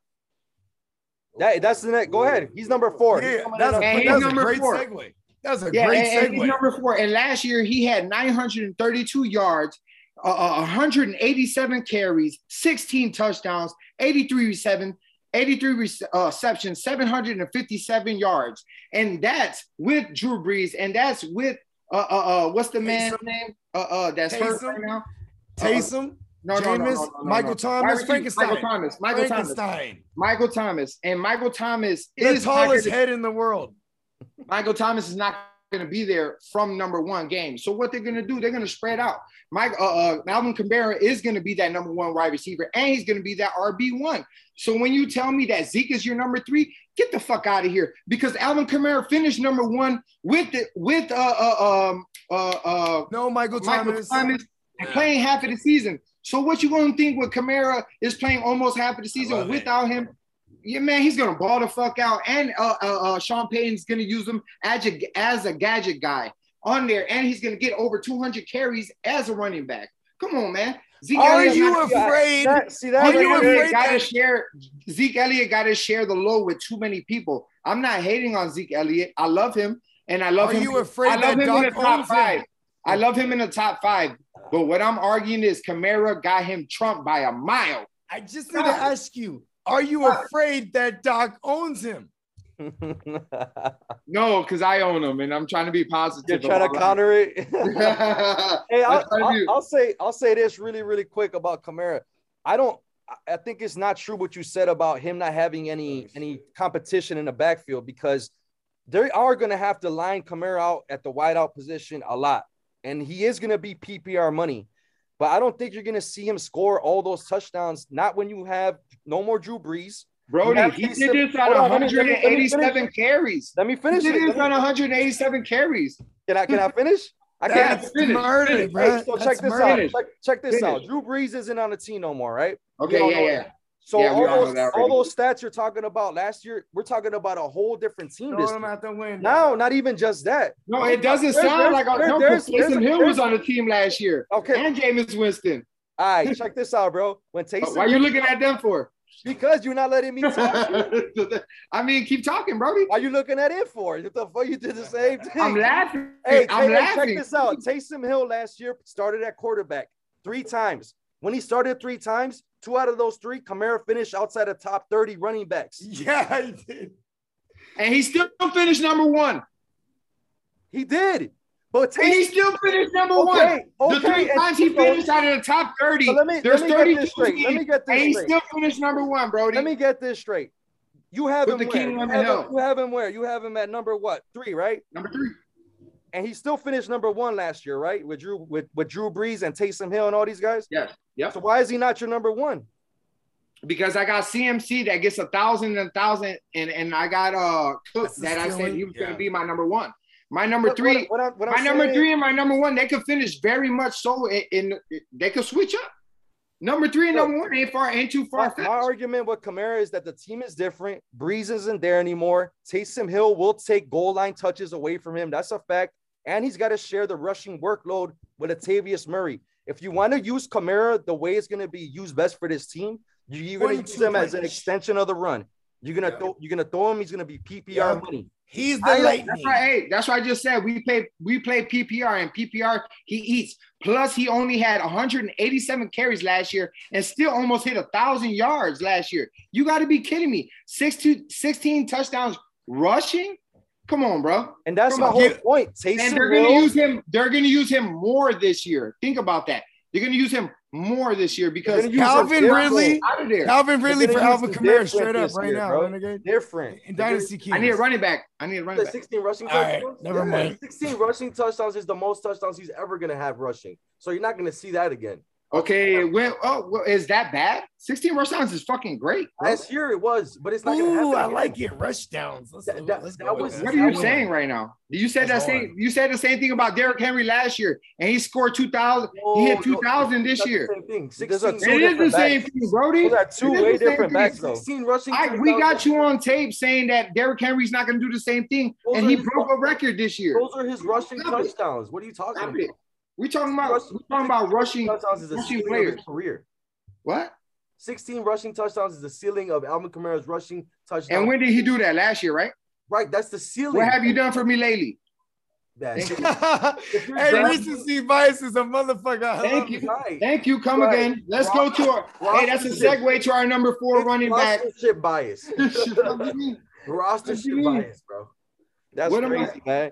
that, that's the next. Go ahead. He's number four. He's
Yeah,
coming
that's,
in
a,
And
at
he's
that was a
number
great
four.
segue. That was a
Yeah,
great
and, and he's
segue.
number four. And last year he had nine hundred thirty-two yards, uh, uh, one hundred eighty-seven carries, sixteen touchdowns, eighty-three reception, eighty-three rece- uh, receptions, seven hundred fifty-seven yards, and that's with Drew Brees, and that's with uh uh, uh what's the man's
Taysom.
name? Uh uh, that's hurt
Taysom.
right now. Uh,
Taysom.
No, no, no, no,
Jameis,
no, no,
Michael
no.
Thomas,
Wide receiver,
Frankenstein.
Michael Thomas. Michael Thomas.
Frankenstein.
Michael Thomas. And Michael Thomas
The
is not
tallest
gonna-
head in the world.
Michael Thomas is not going to be there from number one game. So what they're going to do, they're going to spread out. Mike, uh, uh, Alvin Kamara is going to be that number one wide receiver, and he's going to be that R B one. So when you tell me that Zeke is your number three, get the fuck out of here, because Alvin Kamara finished number one with the, with uh, uh um uh uh
No, Michael
Michael
Thomas.
Thomas and playing half of the season. So what you going to think when Kamara is playing almost half of the season without him? Yeah, man, he's gonna ball the fuck out, and uh, uh, uh, Sean Payton's gonna use him as a, as a gadget guy on there, and he's gonna get over two hundred carries as a running back. Come on, man. Zeke
Are
Elliott's
you
not-
afraid?
That, see that?
Are
Zeke
you
right
Elliott
there-
afraid
gotta
that-
share Zeke Elliott gotta share the load with too many people. I'm not hating on Zeke Elliott. I love him, and I love
Are
him.
you afraid
I love
that
him in
Doc
the top
owns him?
five. I love him in the top five. But what I'm arguing is Kamara got him trumped by a mile.
I just need to ask you, are you afraid that Doc owns him?
No, because I own him, and I'm trying to be positive.
You're trying to
about
counter it.
it.
Hey, I'll,
That's what I
I'll,
do.
I'll say I'll say this really really quick about Kamara. I don't. I think it's not true what you said about him not having any any competition in the backfield, because they are going to have to line Kamara out at the wideout position a lot, and he is going to be P P R money. But I don't think you're going to see him score all those touchdowns. Not when you have no more Drew Brees.
Brody,
have
he
to
did
sim-
this on
hold on, let me- let me- let me finish.
one hundred eighty-seven carries.
Let me
He
finish
did
it.
this on one hundred eighty-seven carries.
Can I can I finish? I can't.
That's
finish,
murder,
finish.
bro.
Hey, so
That's
check this
murder.
out.
Finish.
Check, check this
Finish.
out. Drew Brees isn't on the team no more, right?
Okay,
We all
yeah,
know
yeah.
that. So
Yeah, we
all
all know
those
that
all
already.
those stats you're talking about last year, we're talking about a whole different team. This
Throw him
year.
out the window.
No, not even just that.
No, it doesn't
There's-
sound
there's-
like a
there-
no.
there's-
Taysom
there's-
Hill was
there's-
on the team last year,
Okay.
and Jameis Winston.
All right, check this out, bro. When Taysom,
Why are you looking at them for?
because you're not letting me talk.
I mean, keep talking, Brody.
Why you looking at it for? What the fuck? You did the same thing.
I'm laughing.
Hey,
I'm
hey,
laughing.
check this out. Taysom Hill last year started at quarterback three times. When he started three times, two out of those three, Kamara finished outside the top thirty running backs.
Yeah, he did.
And he still finished number one.
He did. But
And he
Taysom,
still finished number
okay,
one. The
okay,
three
and
times he
so-
finished out of the top thirty,
So let me-
there's
let me get
thirty-two
this straight. Let me
teams,
get this
and he
straight.
still finished number one, Brody.
Let me get this straight. You have
With
him
the
where?
King
You
Lemon
have,
Hill.
him, you have him where? You have him at number what? Three, right?
Number three.
And he still finished number one last year, right? With Drew with, with Drew Brees and Taysom Hill and all these guys.
Yes. Yep.
So why is he not your number one?
Because I got C M C that gets a thousand and a thousand, and and I got uh Cook
That's the
that I said
stealing.
he was
Yeah.
going to be my number one. My number
What-
three,
what, what I'm, what I'm
my number
saying-
three and my number one, they could finish very much so in, in they could switch up. Number three and
Look,
number one ain't far, ain't too
My,
far.
my argument with Kamara is that the team is different. Breeze isn't there anymore. Taysom Hill will take goal line touches away from him. That's a fact. And he's got to share the rushing workload with Latavius Murray. If you want to use Kamara the way it's going to be used best for this team, you- you're going to use
twenty-two
him as an
points.
extension of the run. You're gonna
Yeah.
throw. You're gonna throw him. He's gonna be P P R
Yeah.
money.
He's the
I know,
lightning.
that's right. Hey, that's what I just said. We play we play P P R, and P P R he eats. Plus, he only had one hundred eighty-seven carries last year and still almost hit a thousand yards last year. You got to be kidding me! Six to sixteen touchdowns rushing. Come on, bro.
And that's
Come
my
on.
whole
Yeah.
point.
And
Taysom
they're going to
Hill.
use him. They're going to use him more this year. Think about that. They're going to use him more this year because
They're gonna use him
Calvin
different.
Ridley,
out of there.
Calvin Ridley
gonna
for
use
Alvin
the
Kamara
different
straight up
this
right
year,
now,
bro.
Renegade.
different.
In
They're
Dynasty
gonna-
Kings.
I need a running back. I need a running
The
back.
sixteen rushing
All right,
touchdowns.
never
Yeah,
mind.
sixteen rushing touchdowns is the most touchdowns he's ever gonna have rushing. So you're not gonna see that again.
Okay, well, oh, well, is that bad? sixteen touchdowns is fucking great. bro.
Last year it was, but it's not gonna happen.
Ooh, I
again.
like it. Rush downs. Let's,
That- that-
let's
that
go with
was-
that.
What are you
That
saying right now? You said that
That's
same.
hard.
You said the same thing about Derrick Henry last year, and he scored two thousand. He hit
No,
two
no,
thousand this
that's the
year.
Same thing.
There's a
sixteen,
two
It is the
different
same
backs.
thing, Brody.
Those are two
It is
way
the same
different
thing.
backs, though.
sixteen rushing.
I, we got
touchdowns.
you on tape saying that Derrick Henry's not going to do the same thing,
Those
and
are
he
his-
broke a record this year.
Those are his rushing
Stop it.
touchdowns. What are you talking
Stop
about?
it. We talking about we talking about rushing.
touchdowns is the
rushing
ceiling of
players.
his career.
What?
sixteen rushing touchdowns is the ceiling of Alvin Kamara's rushing touchdowns.
And when did he do that? Last year, right?
right, that's the ceiling.
What have you done for me lately?
That-
Thank
you're
Hey,
drafting-
recency bias is a motherfucker. I
Thank
love
you.
it.
Right.
Thank you. Come
Right.
again. Let's go to our. Hey, that's a segue to our number four
It's
running back.
rostership bias.
What do you mean?
Rostership
mean?
bias, bro.
That's
What am I-
crazy, man.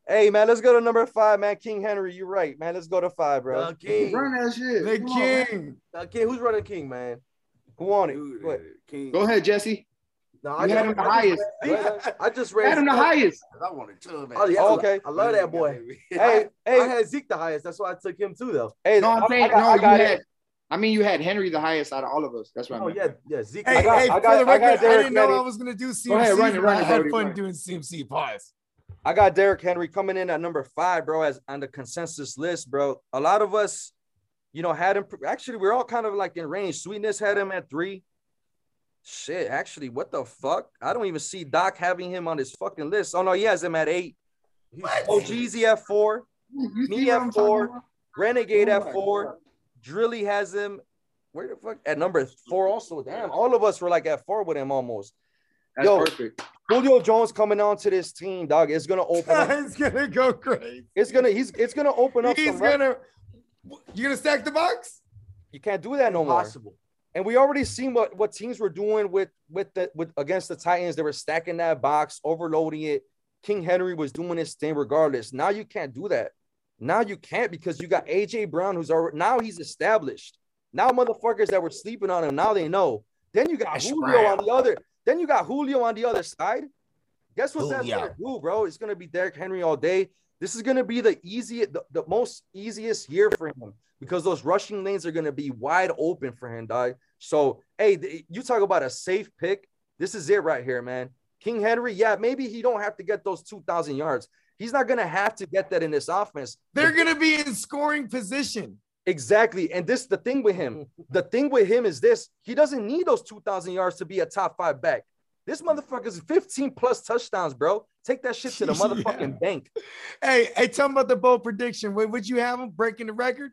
Hey, man, let's go to number five, man. King Henry, you're right, man. Let's go to five, bro.
The king.
Run that shit.
The
Come on, man.
king.
The king. Who's running king, man?
Who on it?
Dude,
What?
uh, King.
Go ahead, Jesse.
No,
You had him the highest.
I just
You
read.
had him the highest.
I wanted to, man.
Oh, yeah,
Oh, okay.
I love that boy.
Hey,
I
hey,
had Zeke the highest. That's why I took him too, though.
hey.
No, I'm
I-
saying
I got,
no.
I
You
got
had.
it.
I mean, you had Henry the highest out of all of us. That's what I
Oh
mean.
yeah, yeah. Zeke.
Hey,
I got-
hey,
I
for
got-
the
I got
record, I,
Derrick
didn't know
Henry.
I was gonna do C M C.
Go ahead, run it,
but
run
I
it,
had
Brody,
fun
run it.
doing C M C. Pause.
I got Derrick Henry coming in at number five, bro, as on the consensus list, bro. A lot of us, you know, had him. Actually, we're all kind of like in range. Sweetness had him at three. Shit, actually, what the fuck? I don't even see Doc having him on his fucking list. Oh no, he has him at eight. Oh, Jeezy at four.
You see
Me
what
at
I'm
four.
talking about?
Renegade
Oh
at
my
four.
God.
Drilly has him. Where the fuck? At number four also. Damn, all of us were like at four with him almost.
That's
Yo.
perfect.
Julio Jones coming on to this team, dog. It's gonna open up.
It's gonna go crazy.
It's gonna he's it's gonna open up.
He's
some rep-
gonna. You gonna stack the box?
You can't do that no more.
Impossible.
And we already seen what, what teams were doing with with the with against the Titans. They were stacking that box, overloading it. King Henry was doing his thing regardless. Now you can't do that. Now you can't because you got A J Brown, who's already now he's established. Now motherfuckers that were sleeping on him, now they know. Then you got
Ash
Julio
Brown.
on the other. Then you got Julio on the other side. Guess what that's
Julio.
gonna do, bro? It's gonna be Derrick Henry all day. This is gonna be the easiest, the, the most easiest year for him because those rushing lanes are gonna be wide open for him, dog. So, hey, th- you talk about a safe pick. This is it right here, man. King Henry, yeah, maybe he don't have to get those two thousand yards. He's not gonna have to get that in this offense.
They're gonna be in scoring position.
Exactly. And this the thing with him. The thing with him is this: he doesn't need those two thousand yards to be a top five back. This motherfucker's fifteen plus touchdowns, bro. Take that shit to the motherfucking
Yeah.
bank.
Hey, hey, tell me about the bold prediction. Would, would you have him breaking the record?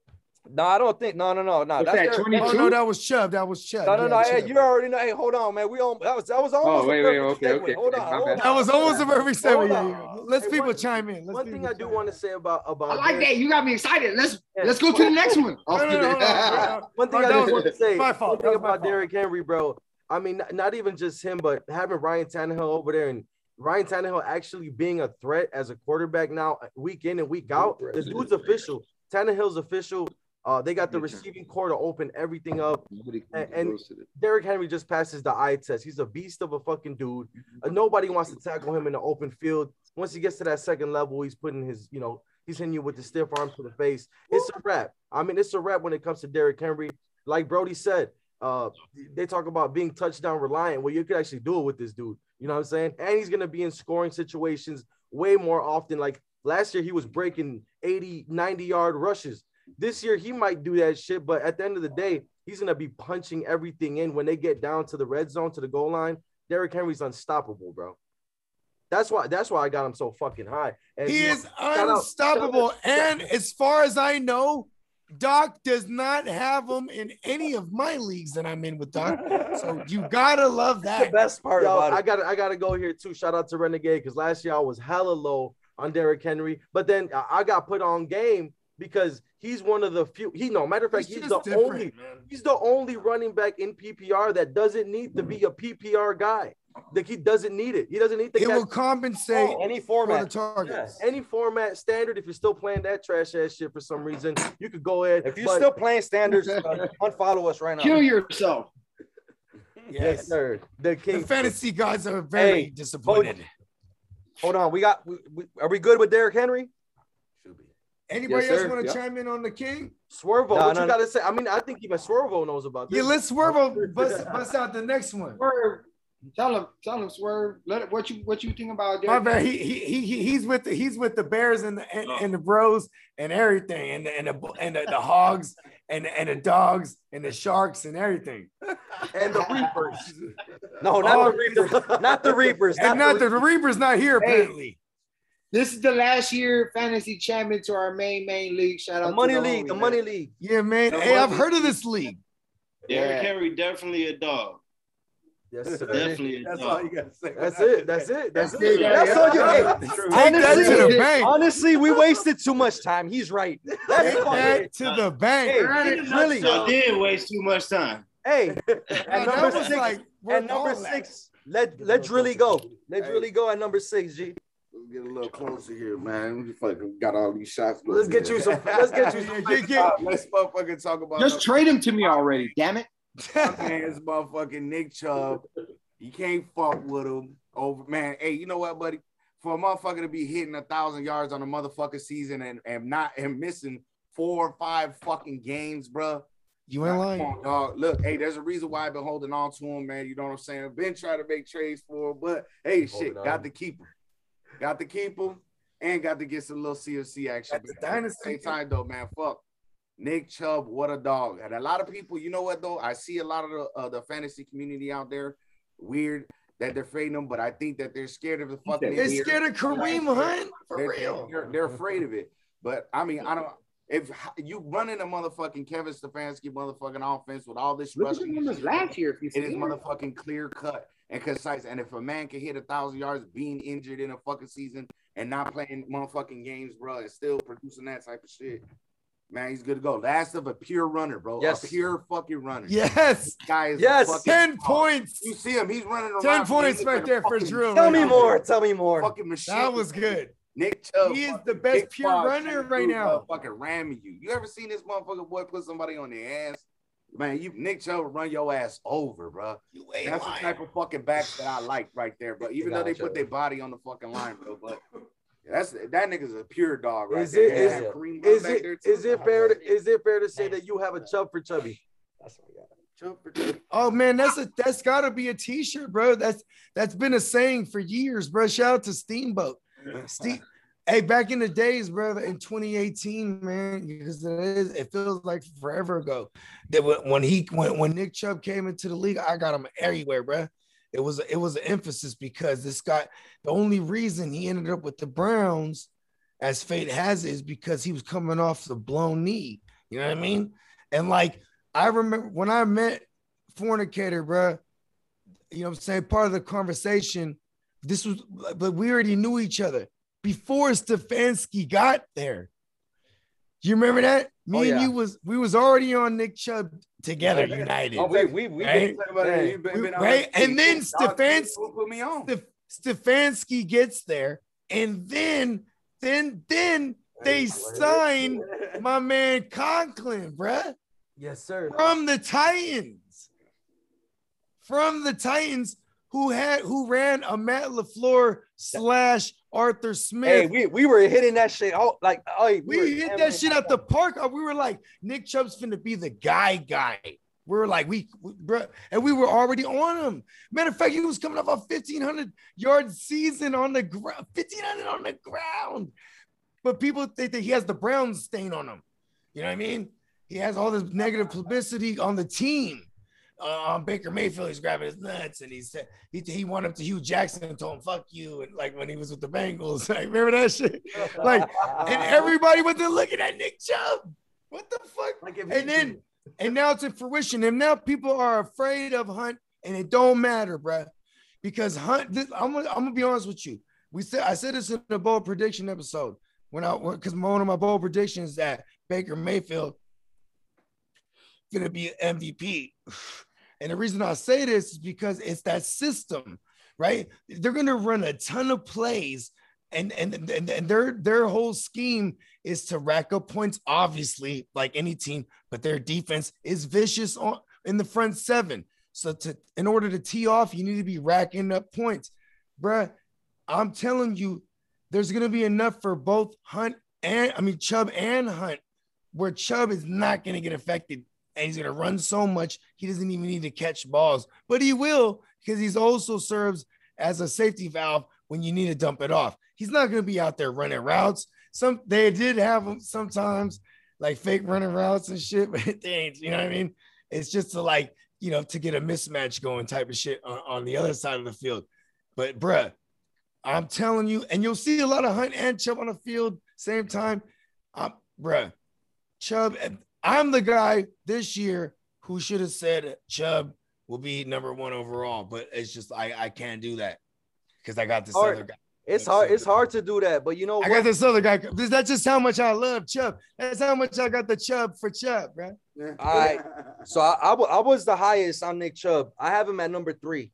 No, I don't think. No, no, no, no.
What's
That's
that,
Derrick
twenty-two?
Oh
Henry.
no, that was Chubb. That was Chubb.
No, no,
Yeah,
no. Hey,
Chubb.
you already know. Hey, hold on, man. We on. That was that was almost.
Oh, wait,
a
wait,
perfect
okay,
segue.
okay.
Hold on,
My
hold
bad.
on.
That was almost a perfect seven.
Hold
Yeah,
on.
yeah. Let's
Hey,
people
one-
chime in. Let's
One thing
people
I do
chime
want to say about about
I like
Derrick-
that. You got me excited. Let's
Yeah.
let's go to the next one.
in. No, no, no, hold on, hold on.
One thing
Oh,
I
that
just
was
want to say,
my fault.
one
That
thing
was my
about
fault.
Derrick Henry, bro. I mean, not, not even just him, but having Ryan Tannehill over there and Ryan Tannehill actually being a threat as a quarterback now, week in and week out. The dude's official. Tannehill's official. Uh, they got the receiving core to open everything up. And, and Derrick Henry just passes the eye test. He's a beast of a fucking dude. Uh, nobody wants to tackle him in the open field. Once he gets to that second level, he's putting his, you know, he's hitting you with the stiff arm to the face. It's a wrap. I mean, it's a wrap when it comes to Derrick Henry. Like Brody said, uh, they talk about being touchdown reliant. Well, you could actually do it with this dude. You know what I'm saying? And he's going to be in scoring situations way more often. Like last year, he was breaking eighty, ninety yard rushes. This year, he might do that shit, but at the end of the day, he's going to be punching everything in when they get down to the red zone, to the goal line. Derrick Henry's unstoppable, bro. That's why that's why I got him so fucking high. And
He
you know,
is
shout out-
unstoppable.
shout out-
And as far as I know, Doc does not have him in any of my leagues that I'm in with Doc. So you gotta love
That's the
that.
best part
Yo,
about it.
I got I got to go here too. Shout out to Renegade because last year I was hella low on Derrick Henry, but then I- I got put on game because he's one of the few. He no matter of fact,
He's
he's,
just
the
different,
only
man.
he's the only running back in P P R that doesn't need to be a P P R guy. Like he doesn't need it. He doesn't need to
It will
catch
compensate
Any
for the
format.
targets.
any format standard. If you're still playing that trash ass shit for some reason, you could go ahead.
If you're
but-
still playing standards, uh, unfollow us right now.
Kill yourself.
yes, sir. The
The
king.
fantasy gods are very
Hey,
disappointed.
Hold on, we got. We, we, are we good with Derrick Henry?
Should be.
Anybody
Yes,
else
sir.
want to
Yeah.
chime in on the king?
Swervo,
No,
what
no,
you got to say? I mean, I think even Swervo knows about this.
Yeah, let's swerve over, bust, bust out the next one.
Swerve. Tell him, tell him, Swerve. Let it, what you what you think about
My
Derrick?
bad. He, he, he, he- he's with the he's with the Bears and the and, and the Bros and everything and the and the and the, the Hogs and and the Dogs and the Sharks and everything.
and the Reapers.
No, not
Oh,
the Reapers. Not the Reapers.
And not the, the Reaper's not here
Hey.
apparently.
This is the last year fantasy champion to our main main league. Shout out
The money
to
league. The
homie,
money
man.
league.
Yeah, man.
The
Hey, I've
money-
heard of this league.
Derrick
Yeah.
Henry definitely a dog.
Yes, sir.
Definitely a
That's
dog.
all you gotta say.
That's it. That's it. That's
That's
it.
it.
That's all you. Hey,
Take that to the
honestly,
bank.
honestly, we wasted too much time. He's right. That's
Take
fucking-
that to the bank.
Hey,
Right.
really.
So did waste too much time.
Hey,
Now,
at
that
number
was
six,
like
at
worth
number
all that.
six, let let really go. Let really go at number six, G.
Let's get a little closer here, man. We fucking got all these shots.
Let's get you some. Let's get you some.
Get- get-
Let's motherfucking talk about.
Just trade him to me already, damn it.
My man's motherfucking Nick Chubb. You can't fuck with him. Over, man. Hey, you know what, buddy? For a motherfucker to be hitting a thousand yards on a motherfucking season and, and not and missing four or five fucking games, bro.
You ain't lying.
Come on, dog. Look, hey, there's a reason why I've been holding on to him, man. You know what I'm saying? Been trying to make trades for him, but hey, shit,
on.
got to keep him. Got to keep him and got to get some little C F C action.
That's
But at the
dynasty.
same time, though, man, fuck. Nick Chubb, what a dog. And a lot of people, you know what, though? I see a lot of the, uh, the fantasy community out there, weird that they're fading him, but I think that they're scared of the fucking.
They're scared of Kareem Hunt for
they're,
real.
They're, they're afraid of it. But I mean, I don't. If you running a motherfucking Kevin Stefanski motherfucking offense with all this
Look at the
rushing,
numbers last year. If you
it is
see it.
motherfucking clear cut and concise. And if a man can hit a thousand yards being injured in a fucking season and not playing motherfucking games, bro, and still producing that type of shit, man, he's good to go. Last of a pure runner, bro.
Yes.
A pure fucking runner.
Yes.
This guy is a
Yes.
fucking
ten
dog.
points.
You see him, he's running around.
ten points
he's
right
like a
there for
fucking-
Drew.
Tell
right
me
now.
more. Tell me more.
Fucking machine.
That was good.
Nick Chubb.
He is
fucking
the best
big
pure
frog,
runner
shooting
right
through,
now.
uh, Fucking ramming you. You ever seen this motherfucker boy put somebody on their ass? Man, you Nick Chubb will run your ass over, bro.
You ain't
That's the
lying.
type of fucking backs that I like right there. But even though they
Gotcha.
put their body on the fucking line, bro, but that's that nigga's a pure dog right
Is
there.
it-
And
is
have
it-
Kareem Hunt
Is
back
it
there,
is
too.
it fair to is it fair to say that you have a Chubb for Chubby?
That's what I got.
Chubb for Chubb.
Oh man, that's a that's gotta be a t-shirt, bro. That's that's been a saying for years, bro. Shout out to Steamboat. Steve, hey, back in the days, brother, in twenty eighteen, man, because it is, it feels like forever ago. That when when he when, when Nick Chubb came into the league, I got him everywhere, bro. It was it was an emphasis because this guy, the only reason he ended up with the Browns, as fate has it, is because he was coming off the blown knee. You know what I mean? And like I remember when I met Fornicator, bro, you know what I'm saying? Part of the conversation, this was, but we already knew each other before Stefanski got there. You remember that? Me
Oh,
and
yeah.
you was, we was already on Nick Chubb together, united.
Oh, we we we
Right?
Talk about it. You've been-
We-
been on
right?
that
And then
team. Dog,
Stefanski-
who put me on.
Stef- Stefanski gets there, and then, then, then they sign my man Conklin, bruh.
Yes, sir.
From the Titans, from the Titans, who had who ran a Matt LaFleur slash Arthur Smith.
Hey, we, we were hitting that shit out like oh, we,
we
were
hit
hammering
that shit out the park. We were like, Nick Chubb's finna be the guy, guy. We were like, we, we bro, and we were already on him. Matter of fact, he was coming off a fifteen hundred yard season on the ground, fifteen hundred on the ground. But people think that he has the Browns stain on him. You know what I mean? He has all this negative publicity on the team. Uh, on Baker Mayfield, he's grabbing his nuts, and he said he he went up to Hugh Jackson and told him "fuck you," and like when he was with the Bengals, like remember that shit? Like, and everybody was there looking at Nick Chubb. What the fuck?
Like if
And then, and now it's in fruition, and now people are afraid of Hunt, and it don't matter, bro, because Hunt. This, I'm gonna, I'm gonna be honest with you. We said I said this in the bold prediction episode when I because one of my bold predictions that Baker Mayfield gonna be an M V P. And the reason I say this is because it's that system, right? They're gonna run a ton of plays, and and and, and their their whole scheme is to rack up points, obviously, like any team, but their defense is vicious on in the front seven. So to in order to tee off, you need to be racking up points. Bruh, I'm telling you, there's gonna be enough for both Hunt and I mean Chubb and Hunt, where Chubb is not gonna get affected. And he's going to run so much, he doesn't even need to catch balls. But he will, because he's also serves as a safety valve when you need to dump it off. He's not going to be out there running routes. Some They did have him sometimes, like fake running routes and shit, but they ain't, you know what I mean? It's just to like, you know, to get a mismatch going type of shit on, on the other side of the field. But, bruh, I'm telling you, and you'll see a lot of Hunt and Chubb on the field same time. Um, bruh, Chubb – I'm the guy this year who should have said Chubb will be number one overall, but it's just I, I can't do that because I got this
Hard.
other guy.
It's hard. It's hard to do that, but you know
I
what?
got this other guy. That's just how much I love Chubb. That's how much I got the Chubb for Chubb, bro.
All right. So I, I, w- I was the highest on Nick Chubb. I have him at number three.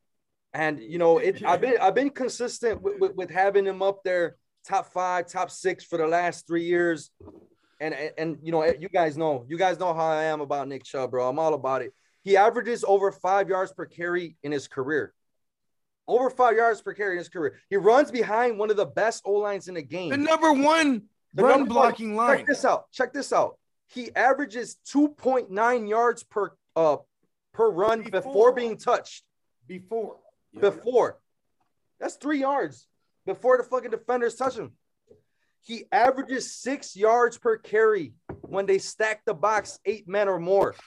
And you know, it. I've been I've been consistent with, with, with having him up there, top five, top six for the last three years. And, and and you know, you guys know, you guys know how I am about Nick Chubb, bro. I'm all about it. He averages over five yards per carry in his career. Over five yards per carry in his career. He runs behind one of the best O-lines in the game.
The number one
The
run
number
blocking
one,
line.
Check this out. Check this out. He averages two point nine yards per uh per run before,
Before.
being touched.
Before.
Before. That's three yards before the fucking defenders touch him. He averages six yards per carry when they stack the box eight men or more.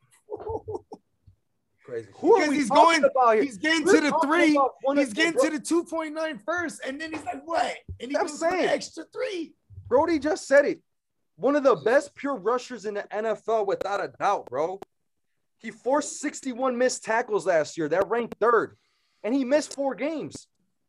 Crazy. Who are
Because
we
he's
talking
going,
about here?
he's getting
We're
to the
talking
three.
about one of
He's
the-
getting to the two point nine first, and then he's like, what? And he
I'm
goes for
saying.
the extra three.
Brody just said it. One of the best pure rushers in the N F L without a doubt, bro. He forced sixty-one missed tackles last year. That ranked third. And he missed four games.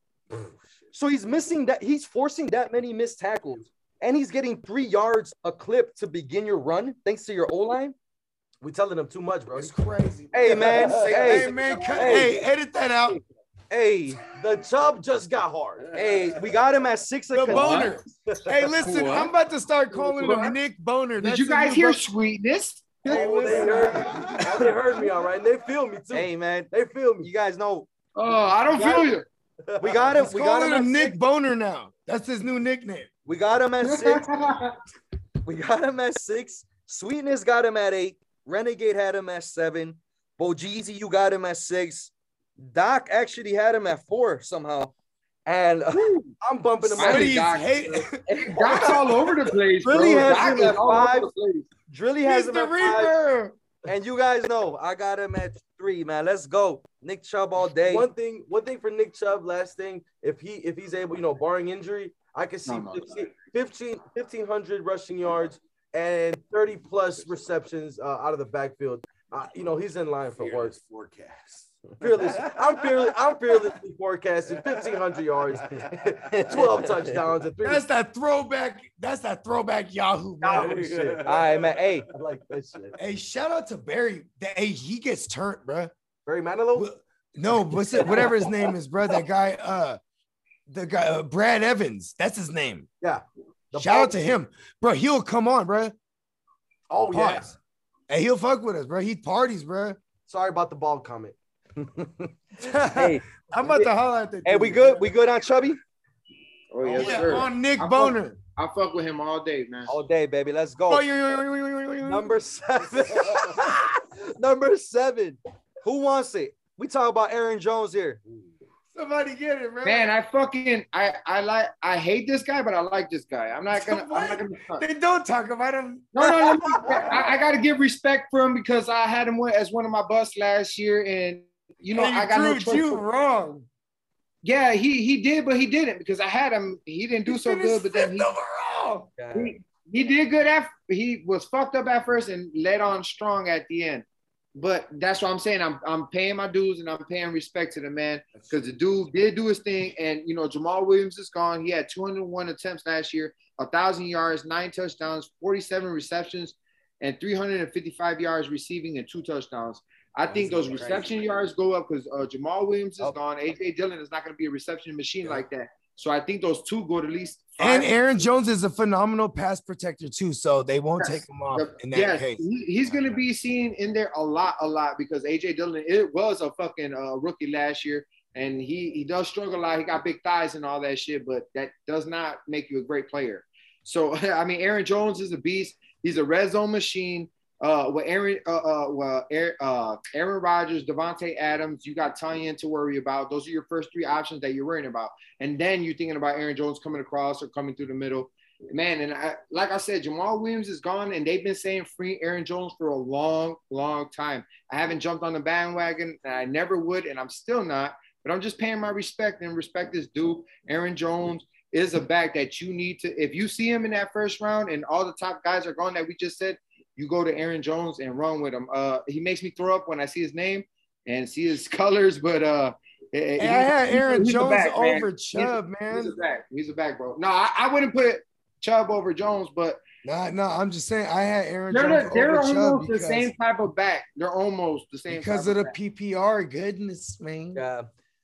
So he's missing that. He's forcing that many missed tackles. And he's getting three yards a clip to begin your run, thanks to your O-line.
We telling them too much, bro.
It's crazy.
Hey, man.
Hey,
Hey,
man. Cut,
Hey.
hey, edit that out.
hey,
The Chubb just got hard.
hey, we got him at six.
The
of
boner. Hey, listen,
What?
I'm about to start calling
What?
him Nick Boner.
Did
That's
you
a
guys
new
hear
bro-
sweetness?
Oh, they heard me. Oh, they heard me all right. And they feel me too.
Hey, man.
They feel me.
You guys know
Oh, I don't feel you.
we got him.
Let's
We
call
got him
him
at
Nick
six.
Boner now. That's his new nickname.
We got him at six. We got him at six. Sweetness got him at eight. Renegade had him at seven. Bojeezy, you got him at six. Doc actually had him at four somehow. And uh,
I'm bumping him
I
out.
think
Somebody's
Doc-
hate.
Doc's all over the place, bro.
Really has
Doc
him
is
at
all over
five.
the place.
Drilly has
He's
him
the
at five.
Reaper.
And you guys know I got him at three, man. Let's go. Nick Chubb all day.
One thing, one thing for Nick Chubb, last thing, if he if he's able, you know, barring injury, I can see
No, no, no.
fifteen, fifteen hundred rushing yards and thirty plus receptions uh, out of the backfield. Uh, you know, he's in line for work.
Fearless forecast.
Fearless. I'm fearless. I'm fearlessly forecasting fifteen hundred yards, twelve touchdowns, and three.
That's that throwback. That's that throwback Yahoo.
Yahoo
Man.
shit.
All right, man. Hey,
I like that shit.
Hey, shout out to Barry. That- Hey, he gets turned, bro.
Barry Manilow.
No, what's it? Whatever his name is, bro. That guy, uh, the guy, uh, Brad Evans. That's his name.
Yeah. The
Shout
ball-
out to him, bro. He'll come on, bro.
Oh yeah.
Pause. Hey, he'll fuck with us, bro. He parties, bro.
Sorry about the ball comment.
hey,
I'm about to holler at the.
hey,
dude,
we good?
bro.
We good on Chubby?
Oh, yes,
Yeah,
sir.
on Nick
I fuck-
Boner.
I fuck with him all day, man.
All day, baby. Let's go.
Oh, yo, yo, yo, yo, yo, yo, yo.
Number seven. Number seven. Who wants it? We talk about Aaron Jones here.
Somebody get it, bro.
Man, I fucking I I like I hate this guy, but I like this guy. I'm not gonna I'm not gonna front.
They don't talk about him.
No, no, no. I, I got to give respect for him because I had him as one of my busts last year, and you know
Hey,
I got no
proved
choice.
you
but-
wrong.
Yeah, he he did, but he didn't because I had him. He didn't do so good, but then he,
overall.
he he did good after he was fucked up at first and led on strong at the end. But that's what I'm saying. I'm I'm paying my dues and I'm paying respect to the man because the dude did do his thing. And you know, Jamal Williams is gone. He had two hundred one attempts last year, a thousand yards, nine touchdowns, forty-seven receptions, and three hundred fifty-five yards receiving and two touchdowns. I think those reception yards go up because uh, Jamal Williams is gone. A J Dillon is not going to be a reception machine like that. So I think those two go to at least five.
And Aaron Jones is a phenomenal pass protector too, so they won't
Yes.
take him off
The-
in that
yes,
case.
he- he's going to be seen in there a lot, a lot because A J Dillon, it was a fucking uh, rookie last year, and he he does struggle a lot. He got big thighs and all that shit, but that does not make you a great player. So I mean, Aaron Jones is a beast. He's a red zone machine. Uh, with Aaron, uh, uh, well, Aaron, uh, Aaron Rodgers, Devontae Adams, you got Tanya to worry about. Those are your first three options that you're worrying about, and then you're thinking about Aaron Jones coming across or coming through the middle. Man, and I, like I said, Jamal Williams is gone, and they've been saying free Aaron Jones for a long, long time. I haven't jumped on the bandwagon, and I never would, and I'm still not. But I'm just paying my respect and respect this dude. Aaron Jones is a back that you need to. If you see him in that first round, and all the top guys are gone that we just said, you go to Aaron Jones and run with him. Uh, he makes me throw up when I see his name and see his colors, but uh,
Hey, I had Aaron
he's a
Jones
back, man.
over
He's-
Chubb,
He's
man.
a back. He's a back, bro. No, I, I wouldn't put Chubb over Jones, but
Nah, no, I'm just saying I had Aaron
they're,
Jones
the, they're
over Chubb
almost the
because,
same type of back. They're almost the same
because
type
of the
back.
P P R goodness, man.
Yeah.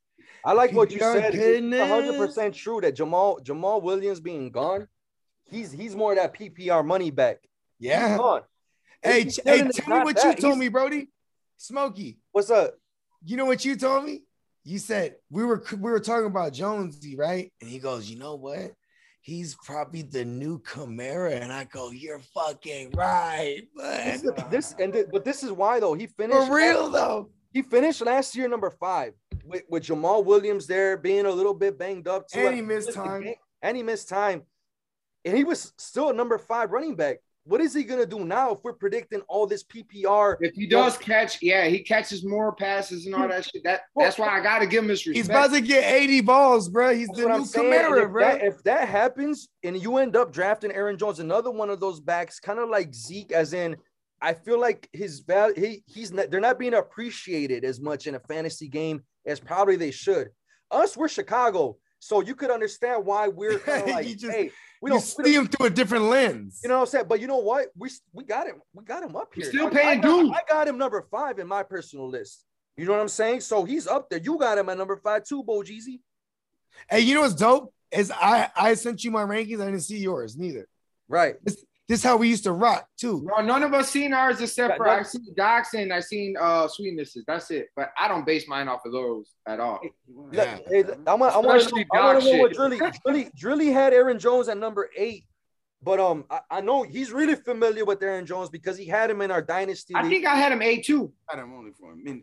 I like what you
Your
said. It's one hundred
goodness.
percent true that Jamal Jamal Williams being gone, he's he's more that P P R money back. He's
Yeah.
gone.
Hey,
He's
ch- hey,
killing it.
tell me
Not
what
that.
you told
He's-
me, Brody. Smokey,
What's up?
you know what you told me? You said we were we were talking about Jonesy, right? And he goes, you know what? He's probably the new Camara. And I go, you're fucking right,
This,
man.
this and th- but this is why though he finished
For real though.
He finished last year number five with, with Jamal Williams there being a little bit banged up too.
And he missed time.
And he missed time. And he was still a number five running back. What is he gonna do now if we're predicting all this P P R?
If he does catch, yeah, he catches more passes and all that shit. That that's why I gotta give him his respect.
He's about to get eighty balls, bro. He's
That's
the
what I'm
new
saying. And
Camara,
if
bro.
that, if that happens and you end up drafting Aaron Jones, another one of those backs, kind of like Zeke, as in, I feel like his value, he, he's not, they're not being appreciated as much in a fantasy game as probably they should. Us, we're Chicago, so you could understand why we're kind of like,
You just-
hey, we
you
don't
see him through a different lens.
You know what I'm saying? But you know what? We we got him. We got him up here.
Still
I-
paying
I got,
dues.
I got him number five in my personal list. You know what I'm saying? So he's up there. You got him at number five too, Bo Jeezy.
Hey, you know what's dope? Is I I sent you my rankings. I didn't see yours neither.
Right.
This, this is how we used to rock too.
Bro, none of us seen ours except
Yeah,
for
that-
I seen Docs and I seen uh Sweetnesses. That's it. But I don't base mine off of those at all.
Yeah.
Hey, I want I want
Especially
to I want
dog
to know what
shit.
Drilly Drilly Drilly had Aaron Jones at number eight. But um, I, I know he's really familiar with Aaron Jones because he had him in our dynasty.
I
league.
think I had him A two.
I had him only for a minute.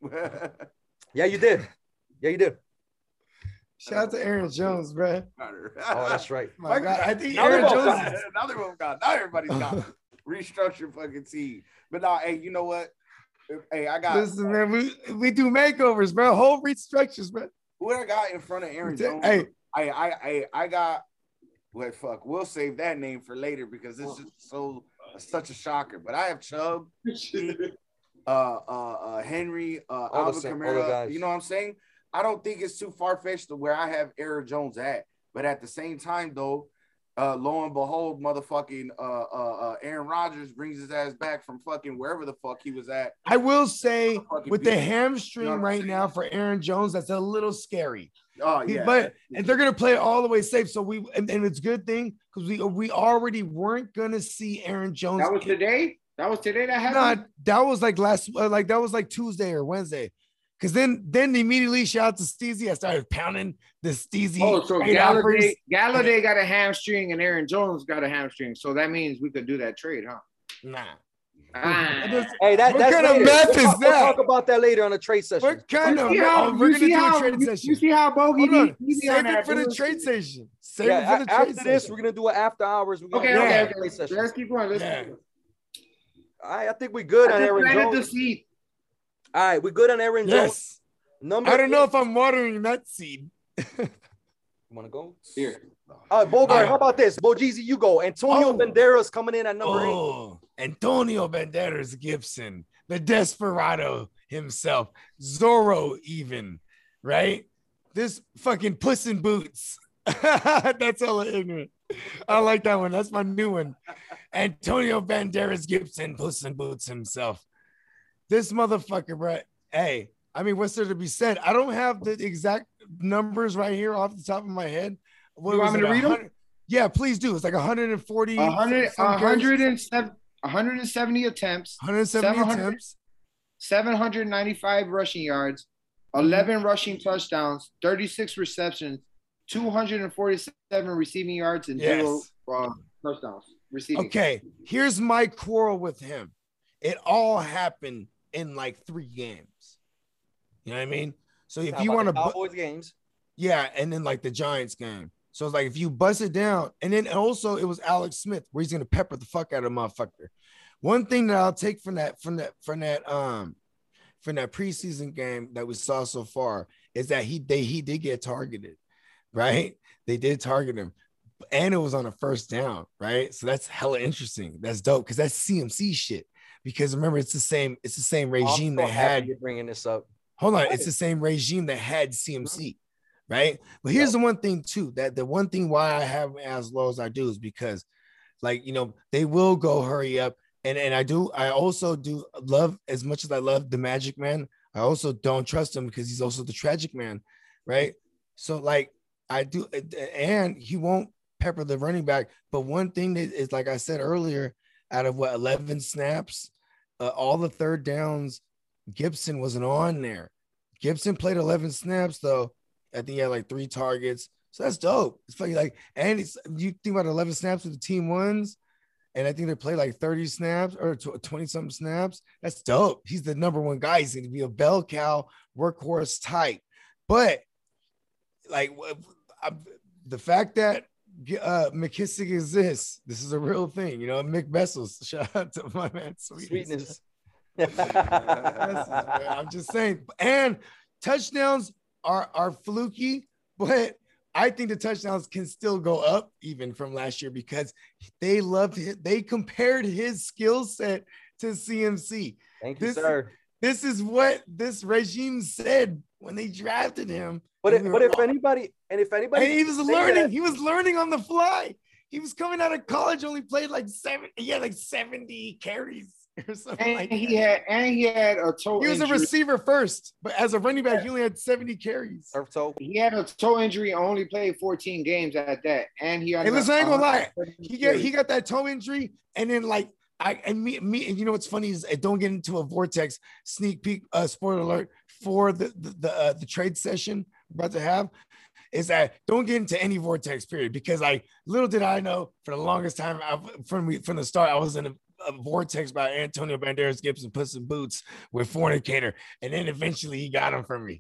Yeah, you did. Yeah, you did.
Shout out to Aaron Jones, bro.
Oh, that's right.
My God, I think
Now they're
Aaron
both
Jones.
got- now they're both got. Now everybody's got restructured fucking team. But now, hey, you know what? Hey, I got
Listen, man, we, we do makeovers, bro. Whole restructures, bro.
who I got in front of Aaron Jones.
Hey,
I, I, I, I got. Well, fuck. We'll save that name for later because it's just so such a shocker. But I have Chubb, uh, uh, uh, Henry, uh,
All the
Alvin
same- all the
Kamara.
guys.
You know what I'm saying? I don't think it's too far fetched to where I have Aaron Jones at. But at the same time, though, uh, lo and behold, motherfucking uh, uh, uh, Aaron Rodgers brings his ass back from fucking wherever the fuck he was at.
I will say
Fucking
with the
beast.
hamstring
You know what I'm
right
saying?
now for Aaron Jones, that's a little scary.
Oh
He-
yeah,
But and they're gonna play it all the way safe. So we and, and it's a good thing because we we already weren't gonna see Aaron Jones.
That was today. That was today that happened.
Not that was like last uh, like that was like Tuesday or Wednesday. Cause then then immediately shout out to Steezy. I started pounding the Steezy.
Oh, so
eight hours.
Galladay, Galladay got a hamstring and Aaron Jones got a hamstring. So that means we could do that trade, huh?
Nah.
Ah.
Hey, that,
What
that's
kind of
later.
math
We'll
is
talk- we'll
that?
talk about that later on a trade session.
What kind
You
of
see how-
math? We're
you
gonna
see
do
how-
a trade
you-
session.
You see how Bogey
Hold on.
be- he be
Save
on
it
that
for the
bullshit.
trade session. Save
Yeah,
it for
a-
the
after
trade
this,
session.
we're gonna do it after hours. We're gonna
Okay,
do
okay,
a
okay.
trade session.
Let's keep going. Let's
Yeah.
keep going.
All right, I think we're good
I
on
just
Aaron
planted the
Jones.
seed.
All right, we're good on Aaron Jones.
Yes.
Number
I don't know
eight.
if I'm watering that seed.
You want to go?
Here.
All right, Bogart,
All
how about this? Bo Jeezy, you go. Antonio
Oh.
Banderas coming in at number eight.
Oh, Antonio Banderas Gibson, the desperado himself, Zorro, even, right? This fucking Puss in Boots. That's all ignorant. I like that one. That's my new one. Antonio Banderas Gibson, Puss in Boots himself. This motherfucker, bro. Hey, I mean, what's there to be said? I don't have the exact numbers right here off the top of my head. What
You want
was
me
it,
to read 'em?
one hundred Yeah, please do. It's like one hundred forty.
one hundred,
some
one hundred
carries,
seven, one hundred seventy attempts,
one hundred seventy
seven hundred
attempts.
seven hundred ninety-five rushing yards, eleven rushing touchdowns, thirty-six receptions, two hundred forty-seven receiving yards, and zero
Yes.
uh, touchdowns receiving.
Okay, here's my quarrel with him. It all happened in like three games. You know what I mean? So if
How
you
about
want
the
to,
Cowboys games.
yeah, and then like the Giants game. So it's like if you bust it down, and then also it was Alex Smith where he's gonna pepper the fuck out of the motherfucker. One thing that I'll take from that from that from that um from that preseason game that we saw so far is that he they he did get targeted, right? They did target him, and it was on a first down, right? So that's hella interesting. That's dope because that's C M C shit. Because remember, it's the same it's the same regime
I'm
that
so happy
had.
you're bringing this up.
Hold on, it's the same regime that had C M C, right? But here's the one thing too, that the one thing why I have as low as I do is because, like, you know, they will go hurry up, and and I do, I also do love as much as I love the Magic Man. I also don't trust him because he's also the Tragic Man. right? So like I do, and he won't pepper the running back. But one thing that is, like I said earlier, out of what eleven snaps, uh, all the third downs, Gibson wasn't on there. Gibson played eleven snaps though. I think he had like three targets. So that's dope. It's funny, like, and it's, you think about eleven snaps with the team ones, and I think they play like thirty snaps or twenty something snaps. That's dope. He's the number one guy. He's going to be a bell cow workhorse type. But like I, the fact that uh, McKissick exists, this is a real thing. You know, Mick Bessels, shout out to my man, Sweetness. Sweetness. I'm just saying. And touchdowns are, are fluky, but I think the touchdowns can still go up even from last year because they loved it. They compared his skill set to C M C.
Thank you,
this,
sir.
This is what this regime said when they drafted him.
But, it, but if anybody, and if anybody,
and he was learning, that, he was learning on the fly. He was coming out of college, only played like seven, he had like seventy carries. Or something
and
like
he
that.
had and he had a toe
He was
injury.
a receiver first, but as a running back, he only had seventy carries.
So
he had a toe injury, only played fourteen games at that. And he had
hey, listen, I ain't gonna lie. He got he got that toe injury, and then like I and me me and you know what's funny is I don't get into a vortex sneak peek uh spoiler alert for the the the, uh, the trade session we're about to have. Is that don't get into any vortex period because like little did I know for the longest time I, from from the start I was in a a vortex by Antonio Banderas Gibson, Puss in Boots with Fornicator, and then eventually he got him from me,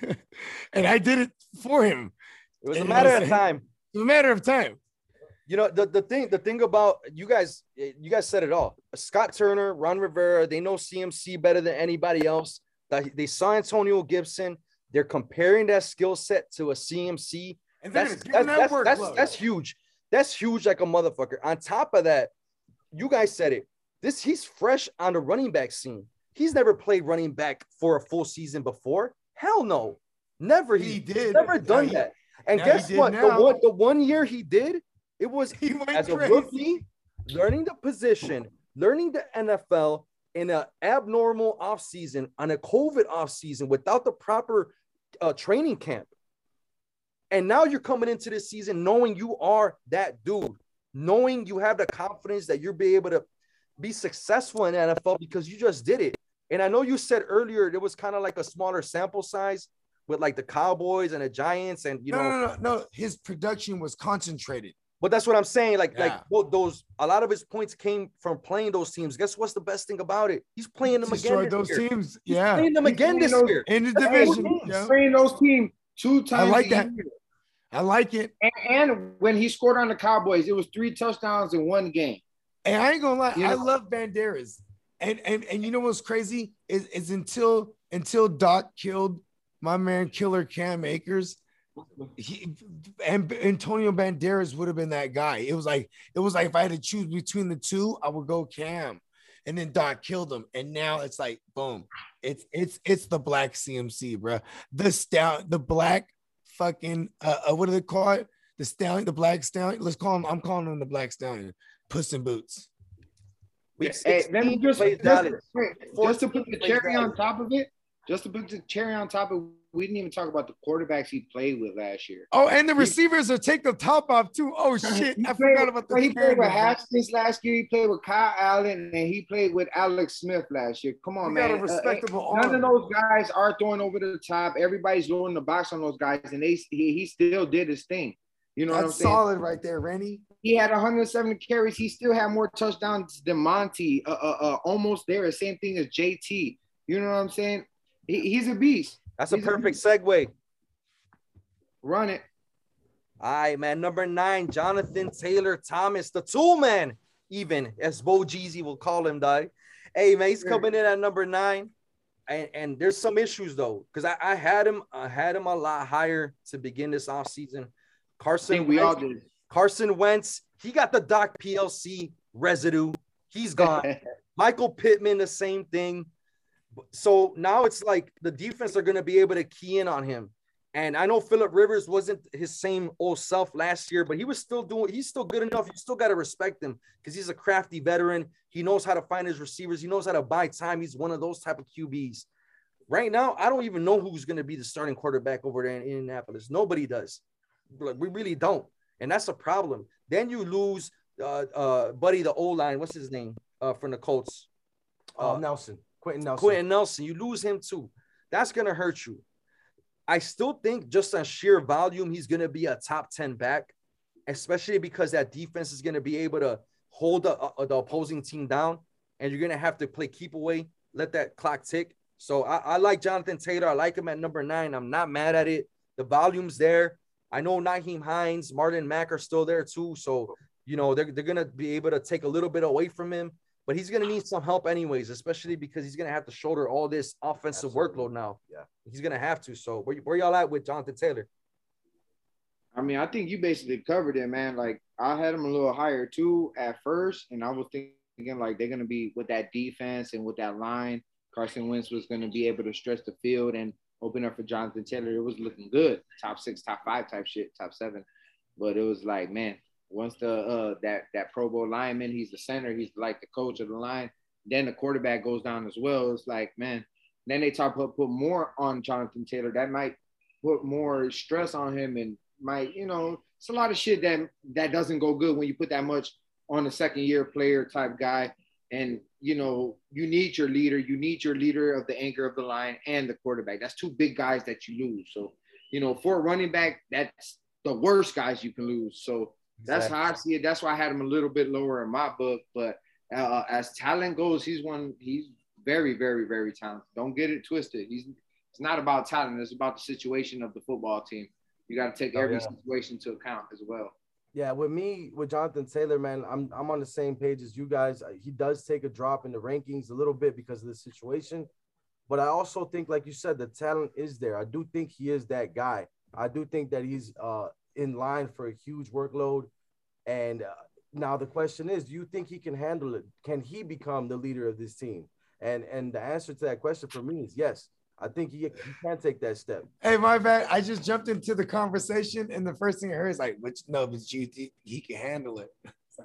and I did it for him.
It was
and
a matter of time.
It was a matter of time.
You know the, the thing the thing about you guys you guys said it all. Scott Turner, Ron Rivera, they know C M C better than anybody else. They saw Antonio Gibson. They're comparing that skill set to a C M C.
And
that's that's, that that's, that's, that's huge. That's huge like a motherfucker. On top of that, you guys said it. This he's fresh on the running back scene. He's never played running back for a full season before. Hell no, never. He,
he did
never done
now
that. And
he,
guess what?
Now.
The one the one year he did, it was
he went
as
crazy.
a rookie, learning the position, learning the N F L in an abnormal offseason, on a COVID offseason without the proper uh, training camp. And now you're coming into this season knowing you are that dude, knowing you have the confidence that you'll be able to be successful in the N F L because you just did it. And I know you said earlier it was kind of like a smaller sample size with like the Cowboys and the Giants and you
no,
know
no, no, no. His production was concentrated.
But that's what I'm saying. Like,
yeah.
like well, those a lot of his points came from playing those teams. Guess what's the best thing about it? He's playing them again.
Those
year.
teams,
He's
yeah.
playing them
He's
again this
those,
year
in the
that's
division.
He's playing those teams two times.
I like
a
that.
year.
I like it.
And, and when he scored on the Cowboys, it was three touchdowns in one game.
And I ain't gonna lie,
You
I
know?
love Banderas. And and and you know what's crazy is, is until until Doc killed my man Killer Cam Akers, he and Antonio Banderas would have been that guy. It was like it was like if I had to choose between the two, I would go Cam. And then Doc killed him. And now it's like boom. It's it's it's the black C M C, bro. The stout, the black fucking uh, uh what do they call it? The stallion, the black stallion. Let's call him, I'm calling him the black stallion. Puss in Boots.
Week
Hey, let me just,
plays
just,
Dallas.
wait, just to put the cherry on top of it, just to put the cherry on top of it, we didn't even talk about the quarterbacks he played with last year.
Oh, and the receivers will take the top off too. Oh shit,
He
I
played-
forgot about the.
He played with
Cannon.
Haskins last year. He played with Kyle Allen, and he played with Alex Smith last year. Come on,
He
man.
got a
Uh,
respectable
none
arm.
of those guys are throwing over the top. Everybody's loading the box on those guys, and they he, he still did his thing. You know what I'm
That's
saying?
solid right there, Rennie.
He had one hundred seventy carries. He still had more touchdowns than Monty. Uh, uh, uh, almost there. Same thing as J T. You know what I'm saying? He, he's a beast.
That's a
He's
perfect
beast.
segue.
Run it.
All right, man. Number nine, Jonathan Taylor Thomas, the tool man, even as Bo Jeezy will call him, dog. Hey, man, he's coming in at number nine. And, and there's some issues though, because I, I had him, I had him a lot higher to begin this offseason.
I
Carson
think we all
Wentz,
did.
Carson Wentz, he got the Doc P L C residue. He's gone. Michael Pittman, the same thing. So now it's like the defense are going to be able to key in on him. And I know Phillip Rivers wasn't his same old self last year, but he was still doing, he's still good enough. You still got to respect him because he's a crafty veteran. He knows how to find his receivers. He knows how to buy time. He's one of those type of Q Bs. Right now, I don't even know who's going to be the starting quarterback over there in Indianapolis. Nobody does. Like, we really don't. And that's a problem. Then you lose uh, uh, Buddy, the O-line. What's his name uh, from the Colts?
Uh,
Uh,
Nelson, Quentin Nelson.
Quentin Nelson. You lose him too. That's going to hurt you. I still think just on sheer volume, he's going to be a top ten back, especially because that defense is going to be able to hold the, uh, the opposing team down, and you're going to have to play keep away, let that clock tick. So I, I like Jonathan Taylor. I like him at number nine. I'm not mad at it. The volume's there. I know Nyheim Hines, Marlon Mack are still there too. So, you know, they're, they're going to be able to take a little bit away from him, but he's going to need some help anyways, especially because he's going to have to shoulder all this offensive
Absolutely.
workload now.
Yeah.
He's going to have to. So where, where y'all at with Jonathan Taylor?
I mean, I think you basically covered it, man. Like, I had him a little higher too at first, and I was thinking like they're gonna be with that defense and with that line. Carson Wentz was gonna be able to stretch the field and open up for Jonathan Taylor. It was looking good, top six, top five type shit, top seven. But it was like, man, once the uh that that Pro Bowl lineman, he's the center, he's like the coach of the line. Then the quarterback goes down as well. It's like, man. Then they talk put put more on Jonathan Taylor. That might put more stress on him and might, you know, it's a lot of shit that that doesn't go good when you put that much on a second year player type guy. And, you know, you need your leader. You need your leader of the anchor of the line and the quarterback. That's two big guys that you lose. So, you know, for a running back, that's the worst guys you can lose. So that's
Exactly.
how I see it. That's why I had him a little bit lower in my book. But uh, as talent goes, he's one, he's very, very, very talented. Don't get it twisted. He's It's not about talent. It's about the situation of the football team. You got to take
Oh,
every
yeah.
situation to account as well.
Yeah, with me, with Jonathan Taylor, man, I'm I'm on the same page as you guys. He does take a drop in the rankings a little bit because of the situation, but I also think, like you said, the talent is there. I do think he is that guy. I do think that he's uh, in line for a huge workload. And uh, now the question is, do you think he can handle it? Can he become the leader of this team? And and the answer to that question for me is yes. I think he, he can take that step.
Hey, my bad. I just jumped into the conversation, and the first thing I heard is like, "Which no, but you he, he can handle it."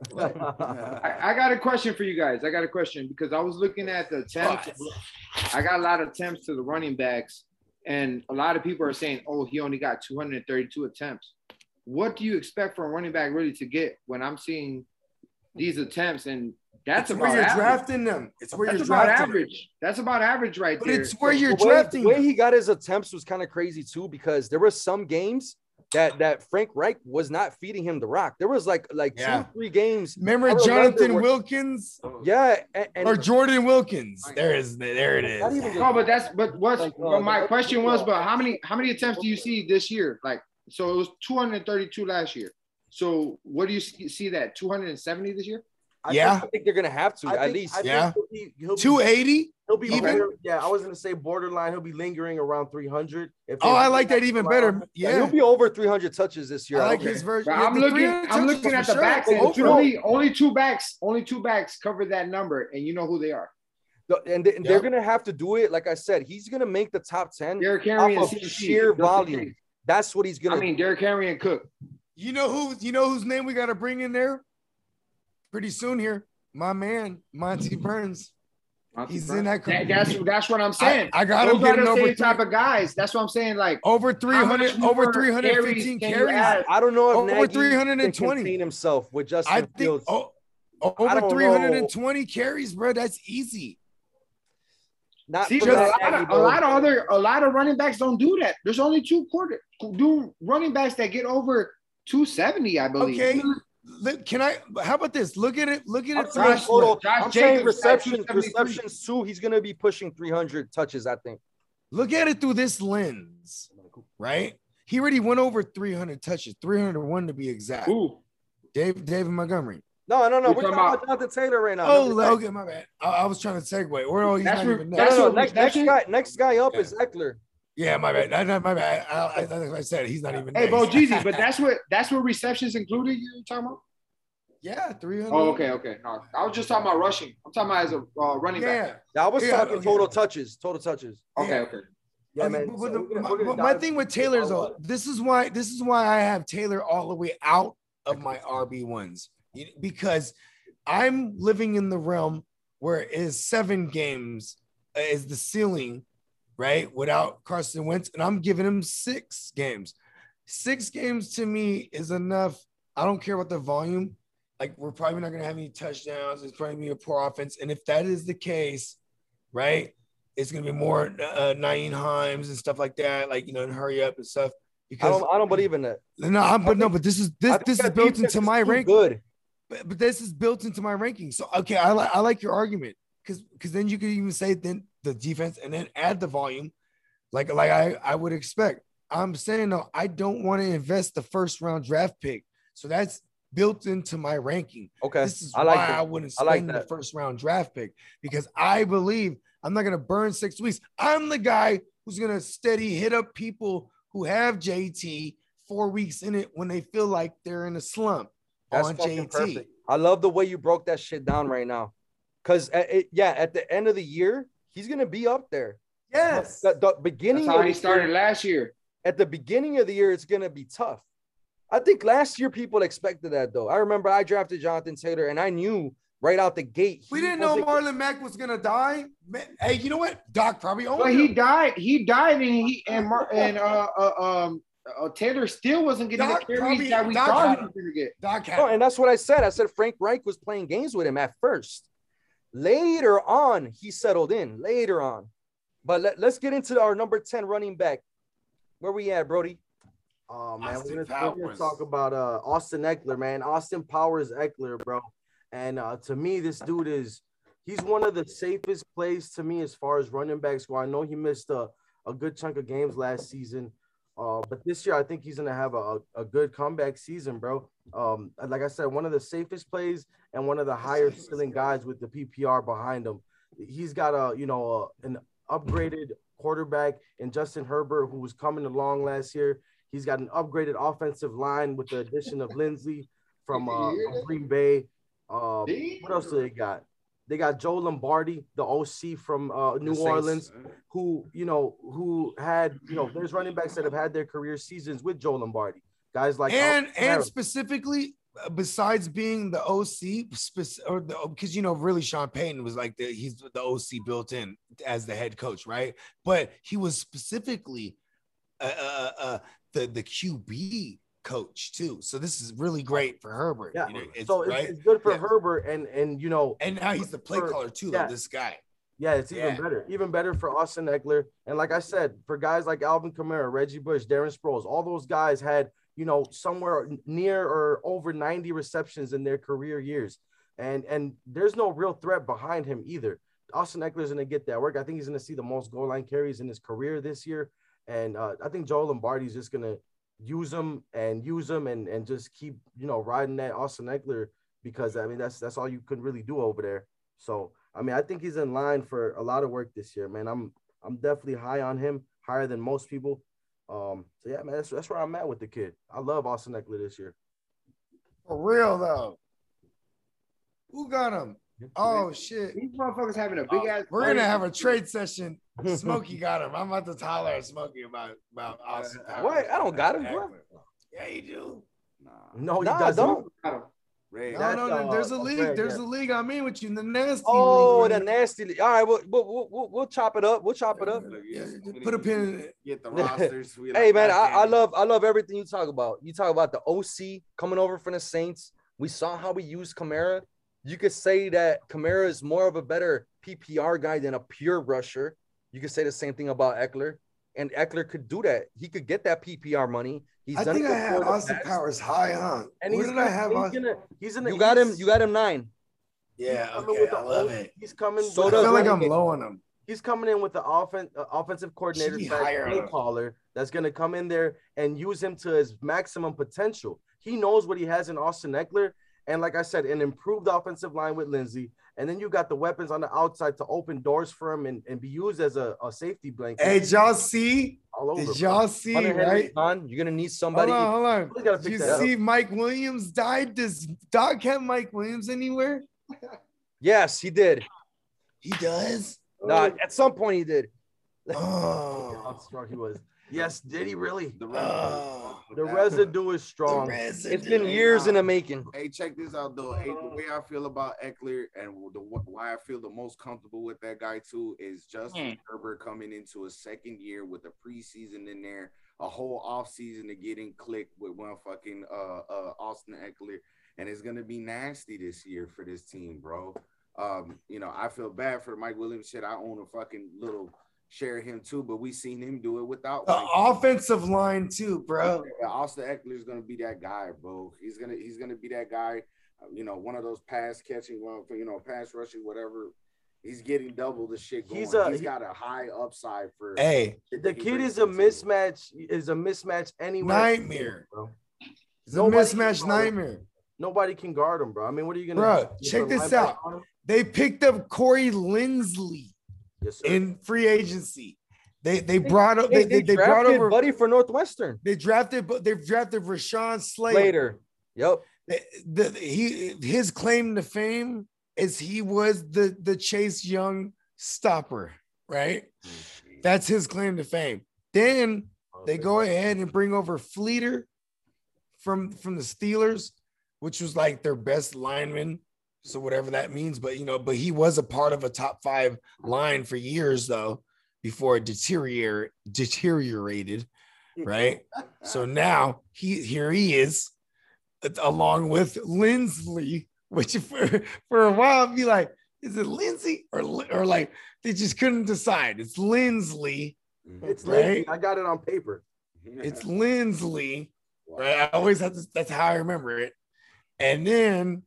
I, I got a question for you guys. I got a question because I was looking at the attempts. I got a lot of attempts to the running backs, and a lot of people are saying, "Oh, he only got two hundred thirty-two attempts." What do you expect from a running back really to get when I'm seeing these attempts? And that's
It's where
about
you're
average.
drafting them. It's where
That's
you're
about
drafting them.
average. That's about average right
But
there.
it's where you're
The way,
drafting
the way
them.
he got his attempts was kind of crazy too, because there were some games that that Frank Reich was not feeding him the rock. There was like like
Yeah.
two or three games.
Remember
I remember
Jonathan
where-
Wilkins
Yeah, and, and
or Jordan Wilkins? There is there it
not
is.
even
No, but that's but what's
Like, uh,
but my
the-
question was, but how many how many attempts do you see this year? Like, so it was two hundred thirty-two last year. So what do you see, see that two hundred seventy this year?
I
Yeah.
I think they're gonna have to
I
at
think-
least.
I think
Yeah.
he'll be, he'll be-
two eighty.
He'll be
Even?
better. Yeah, I was gonna say borderline. He'll be lingering around three hundred. If
Oh,
they-
I like that even better.
Yeah,
Yeah,
he'll be over three hundred touches this year.
I like
don't
his
think.
version.
But
Yeah,
I'm
the
looking
three hundred
I'm looking
touches
at
for
the
sure.
backs. And
Over.
only only two backs only two backs cover that number, and you know who they are.
The- and, they, and they're
Yep.
gonna have to do it. Like I said, he's gonna make the top ten
Derrick Henry and
off of
C M C,
sheer
just in
volume.
case.
That's what he's gonna.
I mean, Derrick Henry and Cook.
You know who? You know whose name we got to bring in there pretty soon here. My man, Monty Burns. He's in that.
That- that's that's what I'm saying.
I, I got
Those
him
are
getting
the
over
same
three,
type of guys. That's what I'm saying. Like,
over three
how much
hundred, over
more
three hundred fifteen
carries can you
carries.
add?
I don't know if
Over
Nagy
three hundred
can
twenty.
contain himself with Justin
I think
Fields.
oh,
I
over
don't
three hundred twenty carries, bro. That's easy.
Not
See,
for
but a
Matt
lot,
Nagy,
of, a
bro.
lot of other a lot of running backs don't do that. There's only two quarter do running backs that get over two seventy, I believe.
Okay. Look, can I? How about this? Look at it. Look at
I'm
it.
saying
From
total.
Josh
I'm saying
Jacobs got
receptions.
two seventy-three.
Receptions too. He's gonna be pushing three hundred touches. I think.
Look at it through this lens, right? He already went over three hundred touches, three hundred one to be exact.
Ooh,
Dave, David Montgomery.
No, no, no.
We're
We're
talking
talking
about-
about Jonathan Taylor right now.
Oh,
Number nine.
okay, my bad. I, I was trying to segue. Where oh, he's
That's
not
where-
even
No,
there.
that's
no, no.
what
Next, next
reception-
guy. Next guy up
Yeah.
is Eckler.
Yeah, my bad. Not, not my bad. I, I, like I said, he's not even
hey,
there.
Bo Jeezy, but that's what that's what receptions included. You talking about?
yeah, three hundred.
Oh, okay, okay. No, I was just talking about rushing. I'm talking about as a uh, running
Yeah.
back.
I was
Yeah,
talking
okay.
total touches. Total touches.
Okay,
Yeah.
okay.
Yeah,
Okay,
man.
but
So
the-
we're gonna-
my,
we're gonna
but my
dive
thing with
into
Taylor is,
all
though,
that.
this is why this is why I have Taylor all the way out of my R B ones, because I'm living in the realm where is seven games is the ceiling right, without Carson Wentz, and I'm giving him six games. Six games to me is enough. I don't care about the volume. Like, we're probably not going to have any touchdowns. It's probably going to be a poor offense. And if that is the case, right, it's going to be more uh, Nyheim Hines and stuff like that, like, you know, and hurry up and stuff. Because
I don't, I don't believe in that.
No, I'm, but no, but this is this this is built into my ranking.
Good,
but, but this is built into my ranking. So okay, I like I like your argument because because then you could even say then the defense and then add the volume, like like I I would expect. I'm saying no, I don't want to invest the first round draft pick, so that's built into my ranking.
Okay,
this is
I like
why
that.
I wouldn't
I
spend
like
the
that.
first round draft pick because I believe I'm not gonna burn six weeks. I'm the guy who's gonna steady hit up people who have J T four weeks in it when they feel like they're in a slump.
That's
on
fucking
J T.
perfect. I love the way you broke that shit down right now. Because, yeah, at the end of the year, he's going to be up there.
Yes.
The, the beginning
That's how
of
he
the
started
year,
last year.
At the beginning of the year, it's going to be tough. I think last year people expected that, though. I remember I drafted Jonathan Taylor, and I knew right out the gate.
We didn't know Marlon Mack was going to die. Man, hey, you know what? Doc probably owned
But
him.
he died. He died, and he and Mar- and uh, uh um uh, Taylor still wasn't getting
Doc
the carries
probably-
that we
Doc
thought
had
he was going to get.
Doc had
No, and that's what I said. I said Frank Reich was playing games with him at first. Later on, he settled in. Later on. But let, let's get into our number ten running back. Where we at, Brody?
Oh man,
Austin
we're gonna, we're gonna
Powers.
talk about uh Austin Eckler, man. Austin Powers Eckler, bro. And uh to me, this dude is he's one of the safest plays to me as far as running backs go. I know he missed a, a good chunk of games last season. Uh, but this year I think he's gonna have a, a good comeback season, bro. Um, like I said, one of the safest plays and one of the higher ceiling guys with the P P R behind him. He's got a you know a, an upgraded quarterback in Justin Herbert, who was coming along last year. He's got an upgraded offensive line with the addition of Lindsey from, uh, from Green Bay. Uh, what else do they got? They got Joe Lombardi, the O C from uh, New Orleans, who, you know, who had, you know, there's running backs that have had their career seasons with Joe Lombardi. Guys like
and
Alvin
and
Kamara.
specifically uh, besides being the O C, spec- or the because you know really Sean Payton was like the he's the O C built in as the head coach, right? But he was specifically uh, uh, uh the the Q B coach too. So this is really great for Herbert.
Yeah,
you know, it's,
so it's,
right?
it's good for
Yeah.
Herbert, and and you know,
And now he's the play
for-
caller too.
yeah.
Though, this guy.
yeah, it's even
Yeah.
better, even better for Austin Eckler. And like I said, for guys like Alvin Kamara, Reggie Bush, Darren Sproles, all those guys had, you know, somewhere near or over ninety receptions in their career years. And and there's no real threat behind him either. Austin Eckler's going to get that work. I think he's going to see the most goal line carries in his career this year. And uh, I think Joe Lombardi's just going to use him and use him and, and just keep, you know, riding that Austin Eckler, because, I mean, that's that's all you could really do over there. So, I mean, I think he's in line for a lot of work this year, man. I'm I'm definitely high on him, higher than most people. Um, so, yeah, man, that's, that's where I'm at with the kid. I love Austin Eckler this year.
For real though. Who got him? Oh shit.
These motherfuckers having a big ass.
We're gonna have a trade session. Smokey got him. I'm about to holler at Smokey about about Austin Powers.
What? I don't got him, bro.
Yeah, you do.
Nah.
No, he
Nah,
doesn't.
don't.
Ray,
No,
That's,
no, no. There's a
uh,
league.
okay,
There's
yeah.
a league. I mean, with you, the nasty.
Oh,
league,
the
man.
nasty. league. All right, we'll, we'll, we'll, we'll chop it up. We'll chop it up.
Yeah, put a pin in it.
Get the rosters. We
Hey
like,
man, I,
goddamn
I
it.
love I love everything you talk about. You talk about the O C coming over from the Saints. We saw how we used Kamara. You could say that Kamara is more of a better P P R guy than a pure rusher. You could say the same thing about Eckler, and Eckler could do that. He could get that P P R money. He's
I
done
think
it
I had
before in the
Austin
past.
Powers high, huh?
And
Where
he's
did
gonna,
I have
he's
Austin?
gonna, he's in the,
You got him.
he's-
You got him nine.
Yeah,
coming
okay,
with the
I love
O-
it.
He's coming.
So
with
I
does
the-
feel like I'm
Renegade.
low on him.
He's coming in with the offen- uh, offensive coordinator,
be
slash
higher
play
on him.
caller that's going to come in there and use him to his maximum potential. He knows what he has in Austin Eckler. And like I said, an improved offensive line with Lindsey. And then you got the weapons on the outside to open doors for him and, and be used as a, a safety blanket.
Hey, did y'all see?
all over.
Did
bro.
y'all see,
Hunter Henry's
right?
gone. You're gonna need
Hold
somebody.
on, hold on.
We gotta
Did
fix
you
that up.
see Mike Williams died? Does Doc have Mike Williams anywhere?
Yes, he did.
He does.
Nah, at some point he did.
How
Oh,
strong he was. Yes, did he really?
The
Oh,
The residue is strong.
It's been years in the making.
Hey, check this out though. Hey, the way I feel about Eckler and the why I feel the most comfortable with that guy too is Justin
Hmm.
Herbert coming into a second year with a preseason in there, a whole offseason to get in click with one fucking uh uh Austin Eckler, and it's gonna be nasty this year for this team, bro. Um, you know, I feel bad for Mike Williams shit. I own a fucking little share of him too, but we seen him do it without
the
Mike.
offensive line too, bro.
Yeah, Austin Eckler is gonna be that guy, bro. He's gonna he's gonna be that guy. uh, You know, one of those pass catching, well, you know, pass rushing, whatever. He's getting double the shit going.
He's
He's,
a- he-
got a high upside for.
Hey,
shit
The
that he
kid
brings
is
to
a
the table.
mismatch. Is a mismatch anywhere.
Nightmare.
bro.
it's a
Nobody
mismatch
can guard him.
nightmare.
Nobody can guard him, bro. I mean, what are you gonna
Bro,
do? You
check
put
this
linebacker
out.
on him?
They picked up Corey Linsley
Yes, sir.
in free agency. They they brought up
They,
they, they, they brought
drafted
over
Buddy for Northwestern
they drafted but they've drafted Rashawn Slater.
later. Yep.
The, the, he his claim to fame is he was the the Chase Young stopper, right? That's his claim to fame. Then they go ahead and bring over Fleeter from from the Steelers, which was like their best lineman. So whatever that means, but you know, but he was a part of a top five line for years though, before it deteriorate deteriorated, right? So now he here he is, along with Lindsley, which for, for a while I'd be like, is it Lindsay or or like they just couldn't decide. It's Lindsley,
It's
right?
lazy. I got it on paper.
it's Lindsley, right? I always have to. That's how I remember it. And then,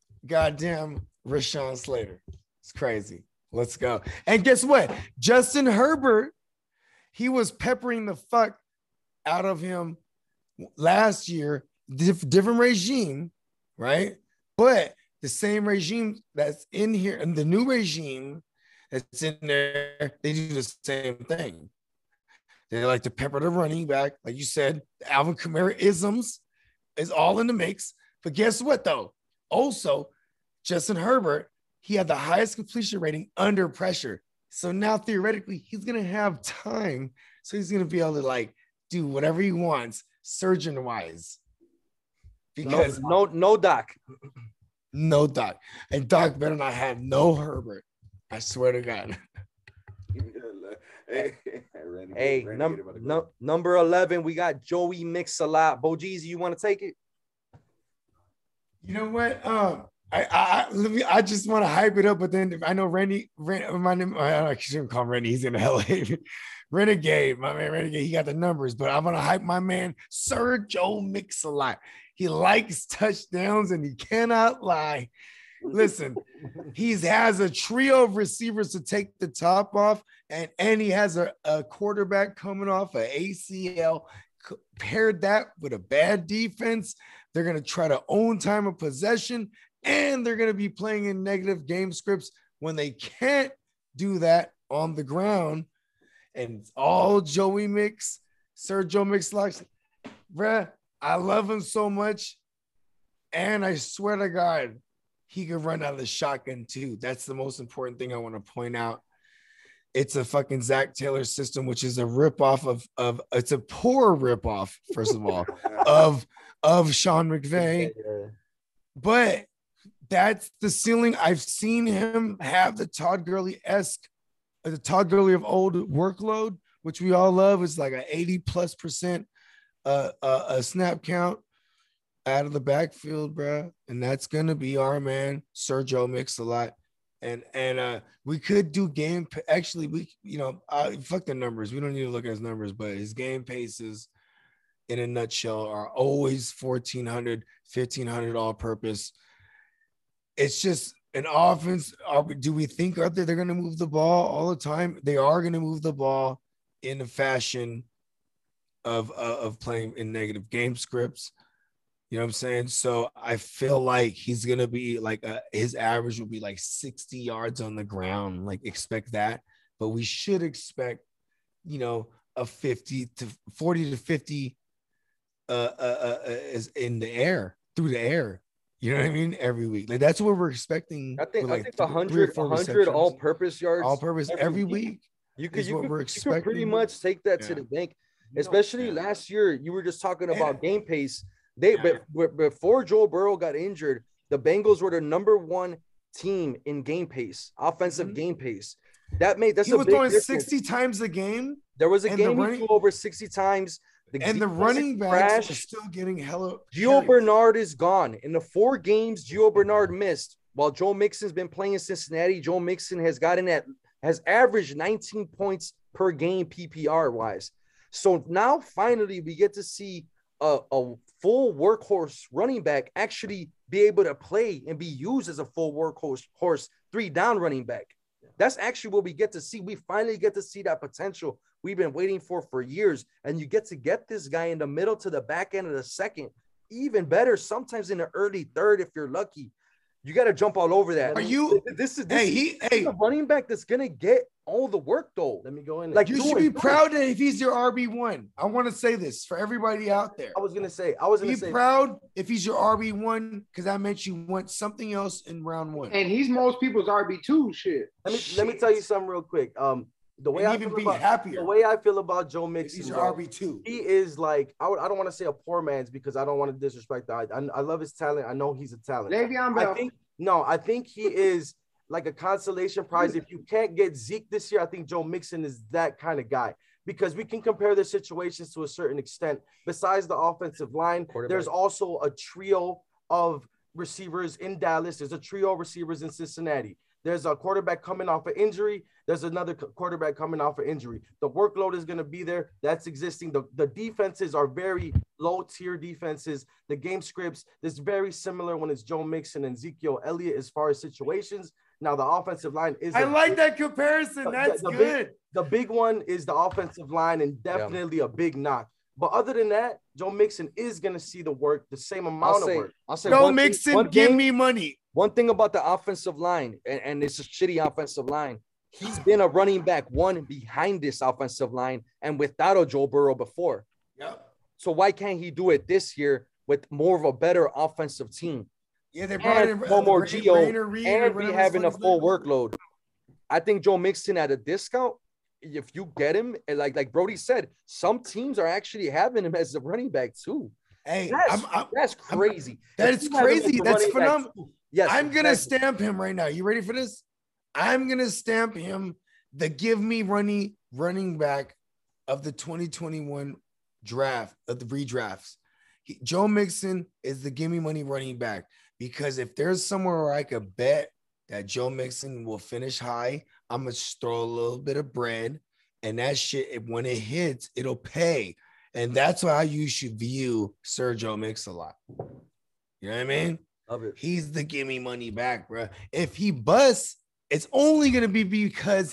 goddamn, Rashawn Slater. It's crazy. Let's go. And guess what? Justin Herbert, he was peppering the fuck out of him last year. Dif- different regime, right? But the same regime that's in here, and the new regime that's in there, they do the same thing. They like to pepper the running back, like you said. Alvin Kamara isms is all in the mix. But guess what, though? Also, Justin Herbert, he had the highest completion rating under pressure. So now theoretically, he's gonna have time. So he's gonna be able to like do whatever he wants, surgeon wise. Because
No, no, no Doc.
no Doc. And Doc better not have no Herbert. I swear to God.
hey, Renegade,
Hey,
Renegade
num-
about to go.
num- number eleven, we got Joey Mix-a-Lot. Bo Jeezy, you want to take it?
You know what? Um, I, I, I let me. I just want to hype it up, but then I know Randy. Ren, my name. I shouldn't call him Randy. He's in L A. Renegade, my man, Renegade. He got the numbers, but I'm gonna hype my man, Sir Joe Mix-a-Lot. He likes touchdowns, and he cannot lie. Listen, he has a trio of receivers to take the top off, and and he has a, a quarterback coming off an A C L. Paired that with a bad defense, they're going to try to own time of possession, and they're going to be playing in negative game scripts when they can't do that on the ground. And it's all Joey Mix, Sir Joe Mix likes. Bruh, I love him so much. And I swear to God, he can run out of the shotgun too. That's the most important thing I want to point out. It's a fucking Zach Taylor system, which is a ripoff of of it's a poor ripoff, first of all, of of Sean McVay. But that's the ceiling. I've seen him have the Todd Gurley-esque, the Todd Gurley of old workload, which we all love. Is like an eighty plus percent uh, uh, a snap count out of the backfield, bro. And that's gonna be our man, Sir Joe Mix-a-Lot. And and uh, we could do game. Actually, we you know uh, fuck the numbers. We don't need to look at his numbers, but his game paces, in a nutshell, are always fourteen hundred, fifteen hundred all purpose. It's just an offense. Are, do we think out there they're going to move the ball all the time? They are going to move the ball in a fashion of uh, of playing in negative game scripts. You know what I'm saying? So I feel like he's going to be like a, his average will be like sixty yards on the ground. Like expect that, but we should expect, you know, a fifty to forty to fifty uh, uh, uh, is in the air, through the air. You know what I mean? Every week. Like that's what we're expecting.
I think
with,
I
like
think
three or
one hundred,
four
one hundred
receptions.
all-purpose yards.
all purpose every week.
You could,
is
you
what
could,
we're
you could pretty
expecting.
much take that to
Yeah.
the bank. especially
No.
last year. You were just talking about game pace. They but, but before Joe Burrow got injured, the Bengals were the number one team in game pace, offensive
Mhm.
game pace. That made that's
He
a
was
big
throwing
difference.
sixty times a game,
There was a
and the
game he
running-
threw over sixty times. The
and the
defense
running backs
crashed.
are still getting hella.
Gio
carries.
Bernard is gone. In the four games Gio Bernard missed, while Joe Mixon's been playing in Cincinnati, Joe Mixon has gotten at has averaged nineteen points per game P P R wise. So now finally we get to see a, a full workhorse running back actually be able to play and be used as a full workhorse horse three down running back. That's actually what we get to see. We finally get to see that potential we've been waiting for for years. And you get to get this guy in the middle to the back end of the second, even better, sometimes in the early third if you're lucky. You got to jump all over that.
Are you?
This is this
Hey,
is
he.
this
Hey,
is a running back that's gonna get all the work though.
Let me go in.
Like,
Like
you
do
should
it,
be
do it.
proud that if he's your R B one. I want to say this for everybody out there.
I was gonna say, I was gonna
Be
say,
proud if he's your R B one because that meant you want something else in round one.
And he's most people's R B two shit.
let me let me tell you something real quick. Um, the way
And
I
even
feel
be
about,
happier.
the way I feel about Joe
If
Mixon,
he's your
bro,
R B two.
he is like I, would, I don't want to say a poor man's because I don't want to disrespect the I, I I love his talent. I know he's a talent.
Le'Veon
I
Bell.
think no, I think he is like a consolation prize. If you can't get Zeke this year, I think Joe Mixon is that kind of guy because we can compare the situations to a certain extent. Besides the offensive line, there's also a trio of receivers in Dallas. There's a trio of receivers in Cincinnati. There's a quarterback coming off an injury. There's another qu- quarterback coming off an injury. The workload is going to be there. That's existing. The, the defenses are very low tier defenses. The game scripts is very similar when it's Joe Mixon and Ezekiel Elliott as far as situations. Now the offensive line is.
I
a
like
big-
that comparison.
the-
That's
the big-
good.
The big one is the offensive line and definitely a big knock. But other than that, Joe Mixon is going to see the work, the same amount
I'll
of
say,
work.
I'll say
Joe
one thing-
Mixon,
one
give
thing-
me money.
One thing about the offensive line, and, and it's a shitty offensive line. He's been a running back one behind this offensive line and without a Joe Burrow before.
Yep.
So why can't he do it this year with more of a better offensive team
Yeah, they brought
and
in
no more
Ray-
Gio
Rainer Reed or
and be
whatever
having a
his
full
name is.
workload? I think Joe Mixon at a discount, if you get him, and like like Brody said, some teams are actually having him as a running back too.
Hey,
That's,
I'm, I'm,
that's
I'm-
crazy.
that
If
is
you have him as
crazy.
a
That's
running back,
phenomenal.
too. Yes,
I'm gonna
exactly.
stamp him right now. You ready for this? I'm gonna stamp him the give me running running back of the twenty twenty-one draft of the redrafts. He, Joe Mixon is the give me money running back because if there's somewhere where I could bet that Joe Mixon will finish high, I'm gonna throw a little bit of bread, and that shit when it hits, it'll pay. And that's how you should view Sir Joe Mixon a lot. You know what I mean?
Love it.
He's the give me money back, bro. If he busts, it's only gonna be because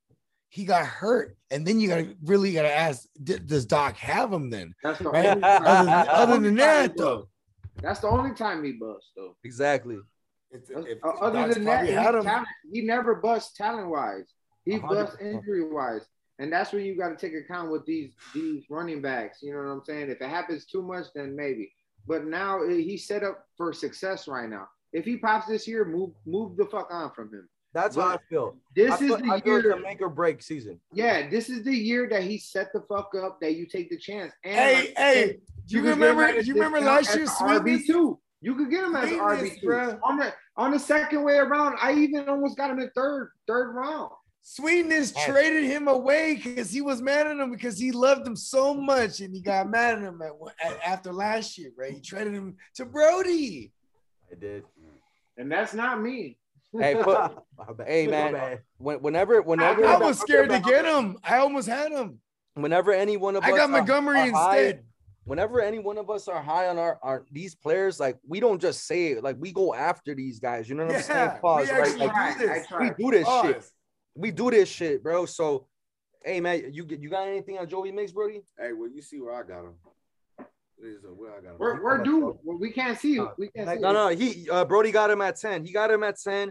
he got hurt, and then you gotta really gotta ask: d- Does Doc have him then?
That's the
Right?
only
other than,
that's the
other
only
than
time
that,
he
though,
bust. That's the only time he bust, though.
Exactly.
It's-
That's-
if-
uh,
if
other
Doc's
than that,
probably
he,
had him.
talent, he never busts talent wise. He
A hundred
busts
percent.
injury wise, and that's where you got to take account with these these running backs. You know what I'm saying? If it happens too much, then maybe. But now eh, he's set up for success right now. If he pops this year, move move the fuck on from him.
That's how I feel.
This
I
is
feel,
the
I feel it's
year.
a make or break season.
Yeah, this is the year that he set the fuck up. That you take the chance. And
Hey,
like I
hey,
said,
you
could get him
remember?
at a
You remember
discount
last
as
year's
a R B
sweetness?
two. You could get him as R B
Sweetness,
two
bruh.
on the on the second way around. I even almost got him in third third round.
Sweetness
Yes.
traded him away because he was mad at him because he loved him so much, and he got mad at him at, at, after last year, right? He traded him to Brody.
I did.
And that's not me.
Hey, put,
My bad.
hey,
My
man.
bad.
when, whenever, whenever,
I was scared to get him. I almost had him.
whenever any one of
I
us
got
are-
Montgomery
are high-
instead.
whenever any one of us are high on our, our these players, like we don't just say it, like we go after these guys. You know what I'm saying?
Yeah,
Pause,
we
right?
actually
Like,
do
I
this.
tried.
we do this shit.
Pause.
We do this shit, bro. So, hey, man, you you got anything on Joey Mix, Brody?
Hey, well, you see where I got him. There's a- Where I got him.
We're we're due. Well, we can't see you. We can't see
No,
you.
no, he uh, Brody got him at ten. He got him at ten.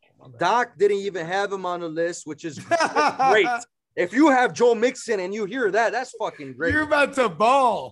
Doc didn't even have him on the list, which is great. If you have Joe Mixon and you hear that, that's fucking great.
You're about to ball.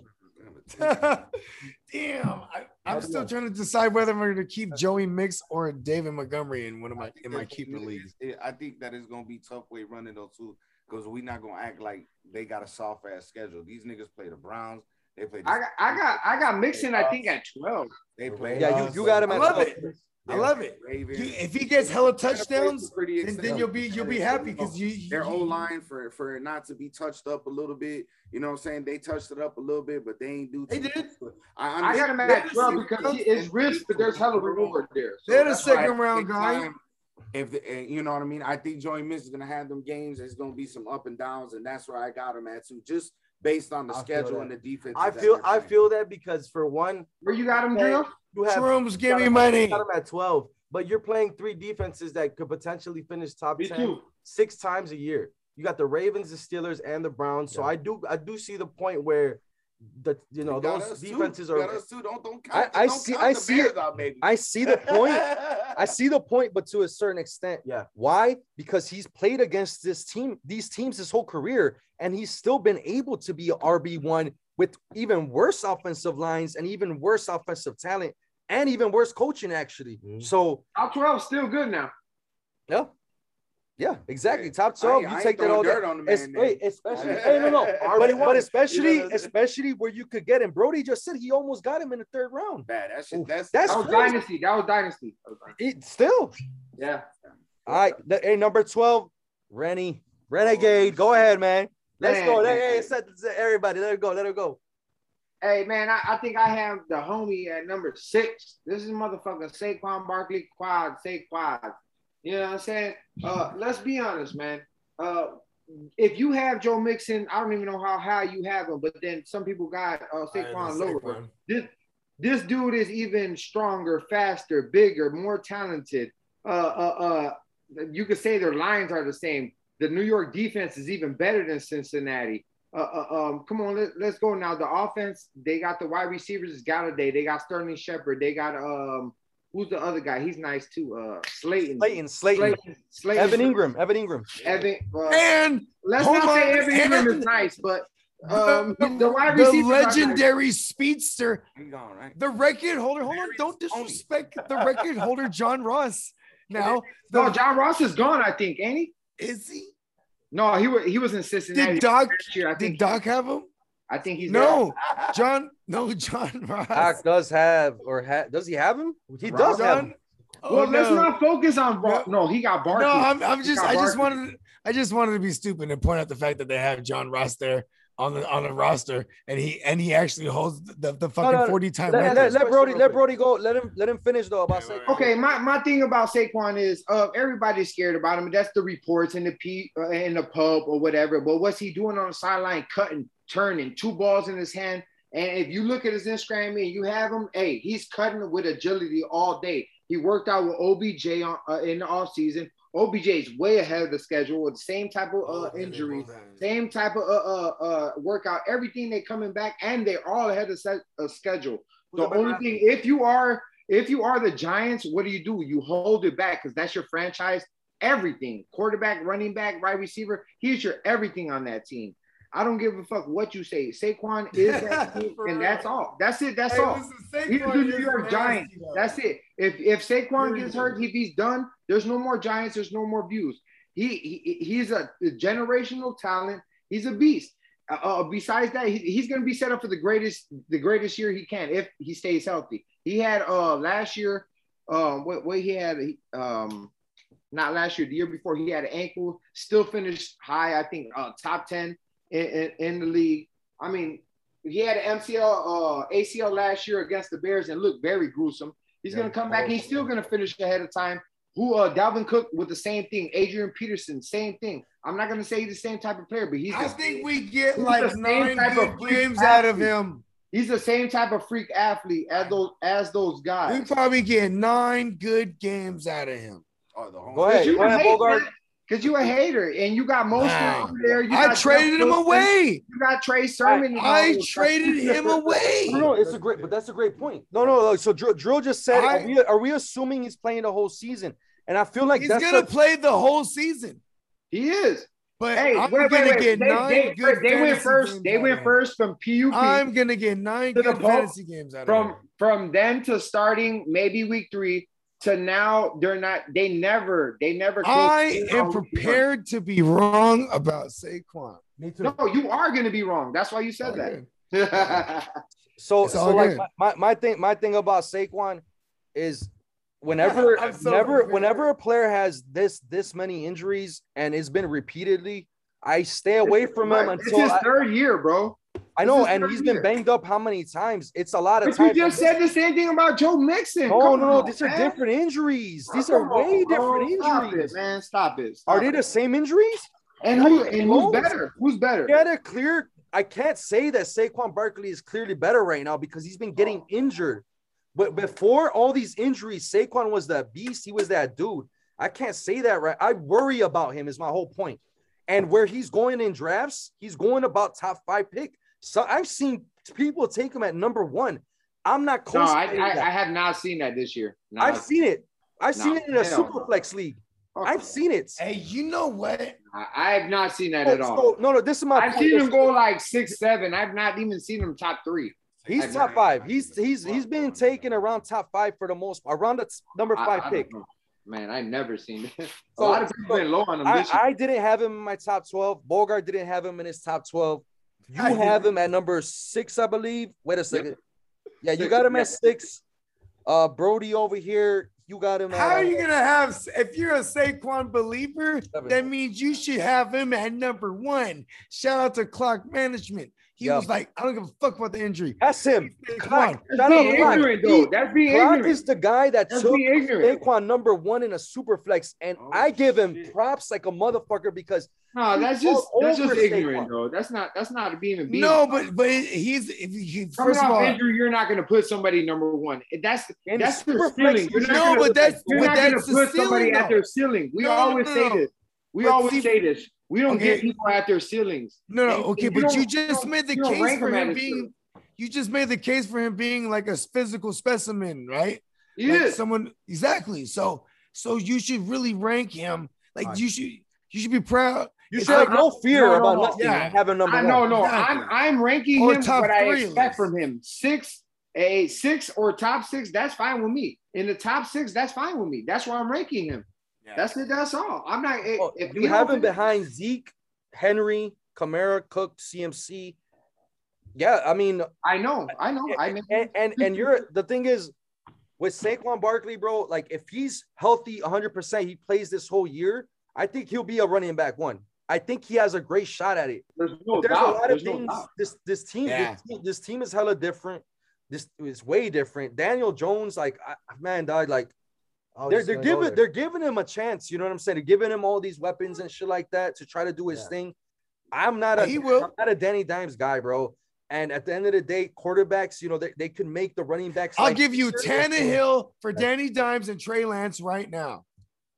Damn, I, I'm still trying to decide whether I'm going to keep Joey Mix or David Montgomery in one of my in my keeper leagues.
It- I think that it's gonna be tough way running those two. because we not gonna act like they got a soft ass schedule. These niggas play the Browns. They play. The
I got, I got, I got Mixon. I think at twelve.
They play.
Yeah, you, you got him
I
at
love
twelve.
it. I love it.
Ravens.
You, if he gets hella touchdowns,
Pretty
then, then you'll be you'll be happy because you, you
their O line for for it not to be touched up a little bit. You know what I'm saying? They touched it up a little bit, but they ain't do.
They
too
did.
much. I,
I got him at twelve because he, it's risk, but there's hella reward there. So
they're the
that's why-
second round
Big
guy.
time. If the, eh, you know what I mean, I think Joey Miss is gonna have them games. There's gonna be some up and downs, and that's where I got him at too. Just based on the
I feel
schedule
that.
and the defense.
I feel I feel that because for one,
Where you got him, Drill?
you have
Shrooms, give
got
me
him-
money.
you got him at twelve, but you're playing three defenses that could potentially finish top
Me
ten
too.
six times a year. You got the Ravens, the Steelers, and the Browns. So
Yeah.
I do I do see the point where the you know
You got
those
us too.
defenses
You
are.
got us too. Don't don't
I-
count.
I
don't
see-
count
I
the
see
Bears
it.
out, baby.
I see the point. I see the point, but to a certain extent.
Yeah.
Why? Because he's played against this team, these teams his whole career, and he's still been able to be R B one with even worse offensive lines and even worse offensive talent and even worse coaching, actually.
Mhm.
So,
Top twelve still good now.
yeah. Yeah, exactly. Top
I
twelve,
ain't- I
you
ain't
take that
throwing
all
dirt
day.
on the
Es-
man, then.
wait, especially, hey, no, no, but,
R B one.
but especially,
You know,
especially where you could get him. Brody just said he almost got him in the third round.
Bad. That shit. That's
That's
That was
crazy.
dynasty. That was dynasty. That was dynasty.
It- still.
Yeah.
All right, the, hey, number twelve, Rennie, Renegade. Go ahead, man. Let's
Man,
go.
man.
Hey, hey, set, set everybody, let her go. Let her go.
Hey man, I, I think I have the homie at number six. This is motherfucking Saquon Barkley quad, Saquon. You know what I'm saying? Uh, let's be honest, man. Uh, if you have Joe Mixon, I don't even know how high you have him, but then some people got uh, Saquon lower. This this dude is even stronger, faster, bigger, more talented. Uh, uh, uh, you could say their lines are the same. The New York defense is even better than Cincinnati. Uh, uh, um, come on, let, let's go now. The offense, they got the wide receivers, is Galladay. They got Sterling Shepard. They got um, who's the other guy? He's nice too. Uh, Slayton.
Slayton, Slayton,
Slayton. Slayton.
Evan Ingram, Evan Ingram.
Evan. Uh,
And
let's
hold
not say
on,
Evan Ingram is
and-
nice, but um,
the,
the wide
the
receivers are nice.
legendary speedster,
he gone, right?
the record holder. Hold on, don't disrespect the record holder, John Ross. Now,
No,
the,
John Ross is gone. I think, ain't he?
is he?
No, he was he was in Cincinnati
Did Doc?
last year. I
Did
think.
Doc have him?
I think he's
No, John. No, John Ross.
Doc does have, or ha- does he have him? He
Ross?
does have
John.
him.
Oh,
Well, let's
no.
not focus on Bar- no. He got Barkley.
No, I'm, I'm
He
just,
got
I just
Barkley.
wanted, I just wanted to be stupid and point out the fact that they have John Ross there on the on the roster, and he and he actually holds the, the fucking
no, no,
forty time
Let,
record.
let, let Brody, let Brody go. Let him, let him finish though. About Saquon.
Okay, my, my thing about Saquon is uh, everybody's scared about him. That's the reports in the P uh, in the pub or whatever. But what's he doing on the sideline? Cutting, turning, two balls in his hand. And if you look at his Instagram and you have him, hey, he's cutting with agility all day. He worked out with O B J on, uh, in the offseason. O B J is way ahead of the schedule with the same type of uh, injury, same type of uh, uh, uh, workout, everything they coming back, and they're all ahead of set, uh, schedule. The only thing, if you are if you are the Giants, what do you do? You hold it back because that's your franchise. Everything, quarterback, running back, wide receiver, he's your everything on that team. I don't give a fuck what you say. Saquon is that team, and that's all. That's it. That's
Hey,
all.
listen,
He's the
Saquon
New
is
York
nasty,
Giants.
though.
That's it. If if Saquon
Period.
gets hurt, if he's done, there's no more Giants. There's no more views. He, he he's a generational talent. He's a beast. Uh, uh, besides that, he, he's going to be set up for the greatest the greatest year he can if he stays healthy. He had uh last year, um, what what he had um. Not last year, the year before, he had an ankle, still finished high, I think, uh, top ten in, in, in the league. I mean, he had an M C L, uh, A C L last year against the Bears and looked very gruesome. He's
Yeah.
going to come back and he's still going to finish ahead of time. Who, uh, Dalvin Cook with the same thing. Adrian Peterson, same thing. I'm not going to say he's the same type of player, but he's
I
the,
think we get
He's
like
the same
nine
type
good
of freak
games out of
athlete.
him.
he's the same type of freak athlete as those as those
We
guys.
probably get nine good games out of him.
Oh, the home.
Go ahead.
you
Go ahead,
hate,
Bogart.
man, Cause you a hater and you got most
Nah.
over there. You
I
got
traded him
Jeff Wilson,
away.
You got Trey Sermon. and all
I
those
traded
guys.
him away.
No, no, it's a great, but that's a great point.
No, no, no. So Drill, Drill just said,
I-
are, we, are we assuming he's playing the whole season? And I feel like
He's
that's
gonna
a-
play the whole season.
He is.
But
Hey,
I'm
wait,
gonna
wait, wait.
get
They,
nine
they,
good
they went
fantasy
first.
games
They
out
went
of him.
first from P U P.
I'm gonna get nine
To the
good
Bull-
fantasy games out of
from
him.
from then to starting maybe week three to now they're not. They never. They never.
I am prepared to be wrong about Saquon.
Me too.
No, you are going to be wrong. That's why you said
Okay.
that.
So,
It's
so
all
like
good.
my, my, my thing, my thing about Saquon is whenever,
I'm so
whenever,
prepared.
whenever a player has this this many injuries and it's been repeatedly, I stay away from him
It's
until
his
I,
third year, bro.
I know,
This is
and
third
he's been
year.
banged up how many times? It's a lot of
But you
times.
just said the same thing about Joe Mixon.
No,
Come
no, no.
on,
These are
man.
different injuries. These
Come
are way
on, bro.
different
Stop
injuries.
it, man. Stop it. Stop
Are they
it.
the same injuries?
And
Not
who
even
and who's
close.
better? Who's better?
He had a clear. I can't say that Saquon Barkley is clearly better right now because he's been getting injured. But before all these injuries, Saquon was that beast. He was that dude. I can't say that right. I worry about him is my whole point. And where he's going in drafts, he's going about top five pick. So I've seen people take him at number one. I'm not
No, I,
co-signing
I,
that.
I have not seen that this year. No,
I've seen it. I've
No,
seen it in a
hell no.
Superflex league. I've seen it.
Hey, you know what?
I, I have not seen that
So-
at all.
so- no, no, this is my
I've
point.
seen him go like six, seven. I've not even seen him top three.
He's
I've
top
not-
five. He's he's he's been taken around top five for the most around the number
I-
five
I
pick.
don't know. Man, I've never seen it. A
So-
lot of people
so
been low on him
I,
this year.
I didn't have him in my top twelve. Bogart didn't have him in his top twelve. You
I
have
did.
him at number six, I believe. Wait a second. Yeah, you got him at
Yeah.
six. Uh, Brody over here, you got him at.
How are
uh,
you gonna have? If you're a Saquon believer,
Seven.
that means you should have him at number one. Shout out to Clock Management. He
Yeah.
was like, I don't give a fuck about the injury.
That's him.
Saquon.
Clark,
That's
shout
being
out Clark.
ignorant, though. That's being
Clark
ignorant.
is the guy that
That's
took
being ignorant.
Saquon number one in a super flex, and
Oh,
I give him
shit.
props like a motherfucker because
No, that's
He's
just
all
that's just
over
ignorant,
Saquon.
though. That's not that's not being being.
No, but but he's if he,
Coming
first of
off
all,
injury, you're not going to put somebody number one. That's
In
that's
super
their
flex,
ceiling. You're not
no,
gonna,
but that's
you're
but
not going to
that's the
put somebody
ceiling,
at their
though.
ceiling. We
No, no,
always
no,
say
no.
this. We
But
always
see-
say this. We don't
Okay.
get people at their ceilings.
No, no,
And-
okay,
and
but
don't-
you just
don't-
made the
you don't
case
rank
for
him at
him
his
being.
ceiling.
You just made the case for him being like a physical specimen, right?
He
Like
is.
someone exactly. So, so you should really rank him. Like
Right.
you should, you should be proud.
you
It's
should have
like-
no fear
no, no,
about
no.
nothing.
Yeah.
Having number
I
one.
no, no.
Exactly.
I'm I'm ranking
Or
him
top
what I
three, at
expect
least.
from him. Six, a six or top six. That's fine with me. In the top six, that's fine with me. That's where I'm ranking him. That's it. That's all. I'm not. If,
Oh,
if
you
we
have
don't
him
think-
behind Zeke, Henry, Kamara, Cook, C M C. Yeah, I mean,
I know. I know. I know.
and and, and you're the thing is with Saquon Barkley, bro. Like if he's healthy, one hundred percent, he plays this whole year. I think he'll be a running back one. I think he has a great shot at it.
There's no
But there's
doubt.
a lot of
There's no
things.
doubt.
this this team,
Yeah.
this team, this team is hella different. This is way different. Daniel Jones, like I, man, dog, like
I was
they're
just
they're
gonna go
giving
there.
they're giving him a chance. You know what I'm saying? They're giving him all these weapons and shit like that to try to do his
Yeah.
thing. I'm not a
He will.
I'm not a Danny Dimes guy, bro. And at the end of the day, quarterbacks, you know, they, they can make the running backs.
I'll
like-
give you Tannehill for Danny Dimes and Trey Lance right now.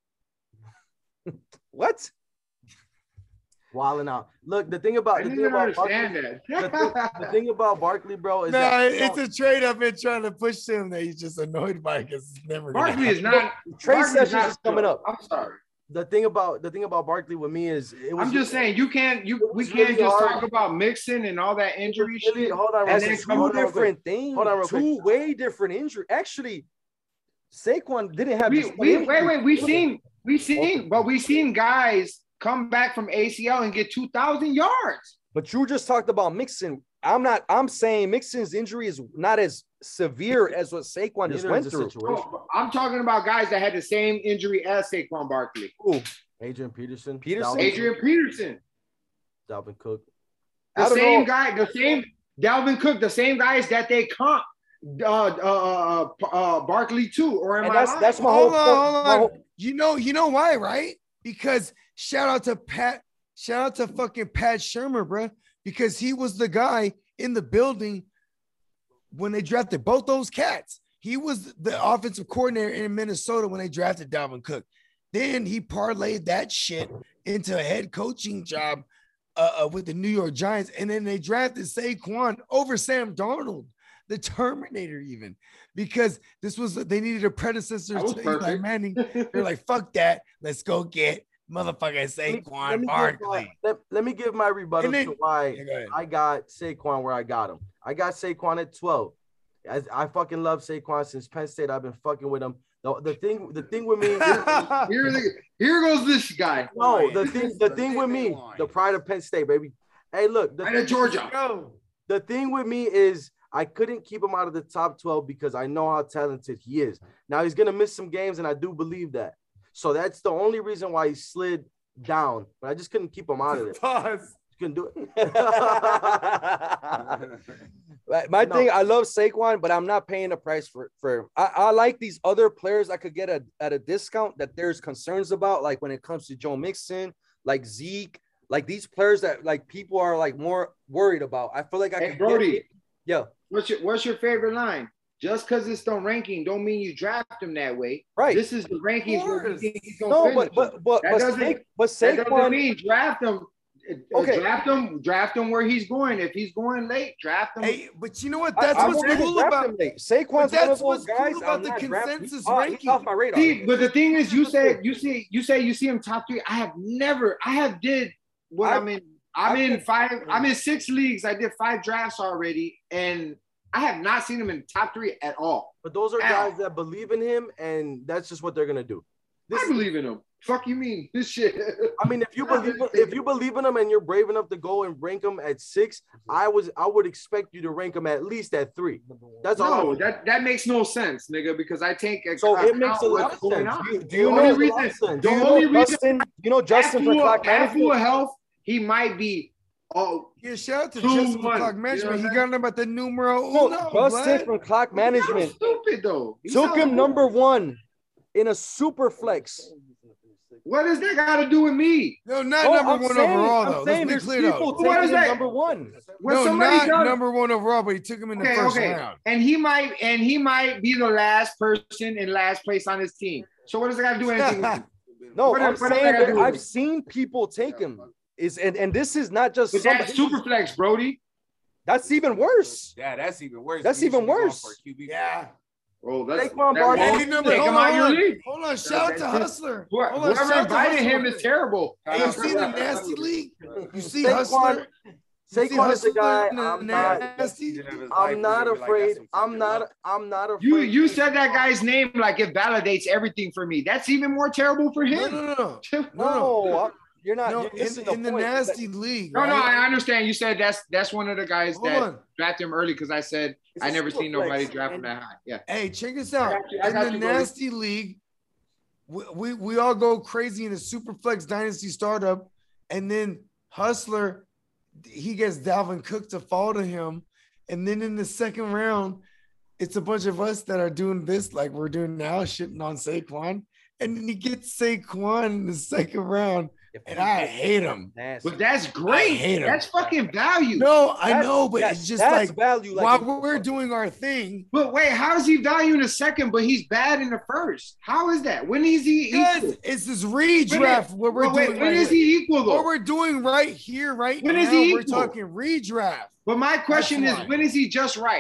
What?
Wilding out. Look, the thing
I
about the
didn't
thing
even
about Barkley,
understand
the,
that.
thing, the thing about Barkley, bro, is
No,
that
it's a trade I've been trying to push him that he's just annoyed by because it's never gonna
Barkley is
happen.
not.
Trade
Barkley's
sessions
not
is coming up.
I'm sorry.
the thing about the thing about Barkley with me is it was
I'm just saying you can't. You
it
we
was
can't
really
just
hard.
talk about mixing and all that injury
really,
shit.
hold on,
And
That's
real
then
a
quick,
two
hold on real quick.
different things.
Hold on real quick.
Two way different injury. Actually, Saquon didn't have.
We,
this
we
injury.
wait, wait. We seen, we seen, but we seen guys come back from A C L and get two thousand yards.
But you just talked about Mixon. I'm not. I'm saying Mixon's injury is not as severe as what Saquon just
Neither
went
is the
through.
situation.
Oh, I'm talking about guys that had the same injury as Saquon Barkley.
Ooh,
Adrian Peterson,
Peterson?
Dalvin,
Adrian Peterson,
Dalvin Cook.
the
I don't
same
know.
guy, the same Dalvin Cook, the same guys that they comp uh, uh, uh, uh, Barkley to, or am
and
I
that's
lying?
that's my whole.
Hold on,
point.
hold
My
on.
whole-
You know, you know why, right? Because shout out to Pat, shout out to fucking Pat Shermer, bro. Because he was the guy in the building when they drafted both those cats. He was the offensive coordinator in Minnesota when they drafted Dalvin Cook. Then he parlayed that shit into a head coaching job uh, uh, with the New York Giants. And then they drafted Saquon over Sam Darnold, the Terminator, even because this was they needed a predecessor
That was
to Eli
perfect.
Manning. They're like, fuck that. Let's go get motherfucking
Let me- let
Saquon
me give
Barkley.
my- Let, let me give my rebuttal
And then-
to why
Yeah, go ahead.
I got Saquon where I got him. I got Saquon at twelve. As I fucking love Saquon since Penn State. I've been fucking with him. No, the thing, the thing with me,
Here, the, here goes this guy.
no, the thing, the thing with me, the pride of Penn State, baby. Hey, look, the,
Right at Georgia.
the thing with me is I couldn't keep him out of the top twelve because I know how talented he is. Now he's gonna miss some games, and I do believe that. So that's the only reason why he slid down. But I just couldn't keep him out of it.
Pause.
Couldn't do it.
Like, my
No.
thing, I love Saquon, but I'm not paying the price for for him. I, I like these other players I could get at, at a discount that there's concerns about, like when it comes to Joe Mixon, like Zeke, like these players that like people are like more worried about. I feel like I
Hey,
could
Brody.
get, yeah,
What's your What's your favorite line? Just because it's the ranking, don't mean you draft him that way.
right.
This is the rankings where we
course.
think he's gonna
No,
finish.
but but but
That
but,
doesn't-
Sa- but
that doesn't
Saquon,
mean draft him. uh,
Okay.
Draft him. Draft him where he's going. If he's going late, draft him.
Hey, but you know what?
I-
That's
I
what's
wouldn't even
cool
draft
about.
him late. Saquon's
But
one of
that's
those
what's cool
guys.
about
I'm
the
not drafting.
consensus
He's off- he's
ranking.
off my radar.
See, but the thing is, you say you see you say you see him top three. I have never. I have did what
I-
I, am in. I'm
I
in
think-
five. I'm in six leagues. I did five drafts already, and I have not seen him in top three at all.
But those are
Ow.
guys that believe in him, and that's just what they're gonna do. This
I
is-
believe in him. Fuck you mean this shit?
I mean, if you believe if you believe in him and you're brave enough to go and rank him at six, I was I would expect you to rank him at least at three. That's all.
No,
I'm-
that that makes no sense, nigga. Because I take
So it
account
makes a lot of
what's going
sense.
on.
Do you, do
The
you
only
know?
It makes a lot
reason,
of sense.
Do
the
you
only
know
reason,
Justin? You know Justin
at
for
full,
clock
at
management.
full health, he might be. Oh,
Yeah, shout out to
Two,
Justin for
one.
clock
You know
management.
what
He
I'm
got him about the numero
No,
uno.
Justin
blood.
from clock
sounds
management
stupid though. He
took
sounds
him
stupid.
number one in a super flex.
What does that got to do with me?
No, not
Oh,
number
I'm
one
saying,
overall
I'm
though.
saying
Let's be
there's
clear
people
though.
What
taking
is
him
that?
number one.
When
No,
somebody
not
does-
number one overall, but he took him in the
Okay,
first
okay.
round.
And he might and he might be the last person in last place on his team. So what does that got to do anything with him?
No,
What
I'm
if- what if
saying
I
that
do
I've
it?
seen people take him. Is and, and this is not just
But
somebody.
that's super flex, Brody.
That's even worse.
Yeah, that's even worse.
That's
You
even
should be going
worse.
for a Q B.
Yeah.
Oh, that's
Saquon
that
Barkley-
won't
Hey, number,
take
hold,
him
on,
out your
hold, on.
league.
hold on. Shout out to
That's it.
Hustler.
Who-
Hold on,
Whoever
shout out to
invited him
Hustler.
is terrible.
Hey, you see the nasty league? You see
Saquon-
Hustler? You see
Saquon is the
Hustler
guy.
in the
I'm not.
nasty?
I'm not afraid. I'm not. I'm not afraid.
You you said that guy's name like it validates everything for me. That's even more terrible for
No,
him.
no, no, no.
No,
No, I'm- you're not.
No,
you're
in,
missing
in the
point.
nasty league.
no,
right?
I understand. You said that's that's one of the guys
Hold
that
on.
drafted him early because I said
It's
I
a
never
super
seen nobody
flex.
draft him that high. Yeah.
Hey, check this out.
got you. I
In
got
the
you, Brody.
nasty league, we, we, we all go crazy in the Superflex Dynasty startup, and then Hustler, he gets Dalvin Cook to fall to him. And then in the second round, it's a bunch of us that are doing this like we're doing now, shitting on Saquon. And then he gets Saquon in the second round, and I hate him.
Nasty.
But that's
I
great.
hate him.
That's fucking value.
No, I
That's-
know, but
that-
it's just
that's
like
value. Like
while we're doing our thing,
But wait, how is he value in the second, but he's bad in the first? How is that? When is he
because
equal?
it's this redraft what we're
But wait,
doing
when
right
is
here.
he equal
What
though?
we're doing right here, right
When
now,
is he
we're
equal?
talking redraft.
But my question
That's
is,
why.
when is he just right?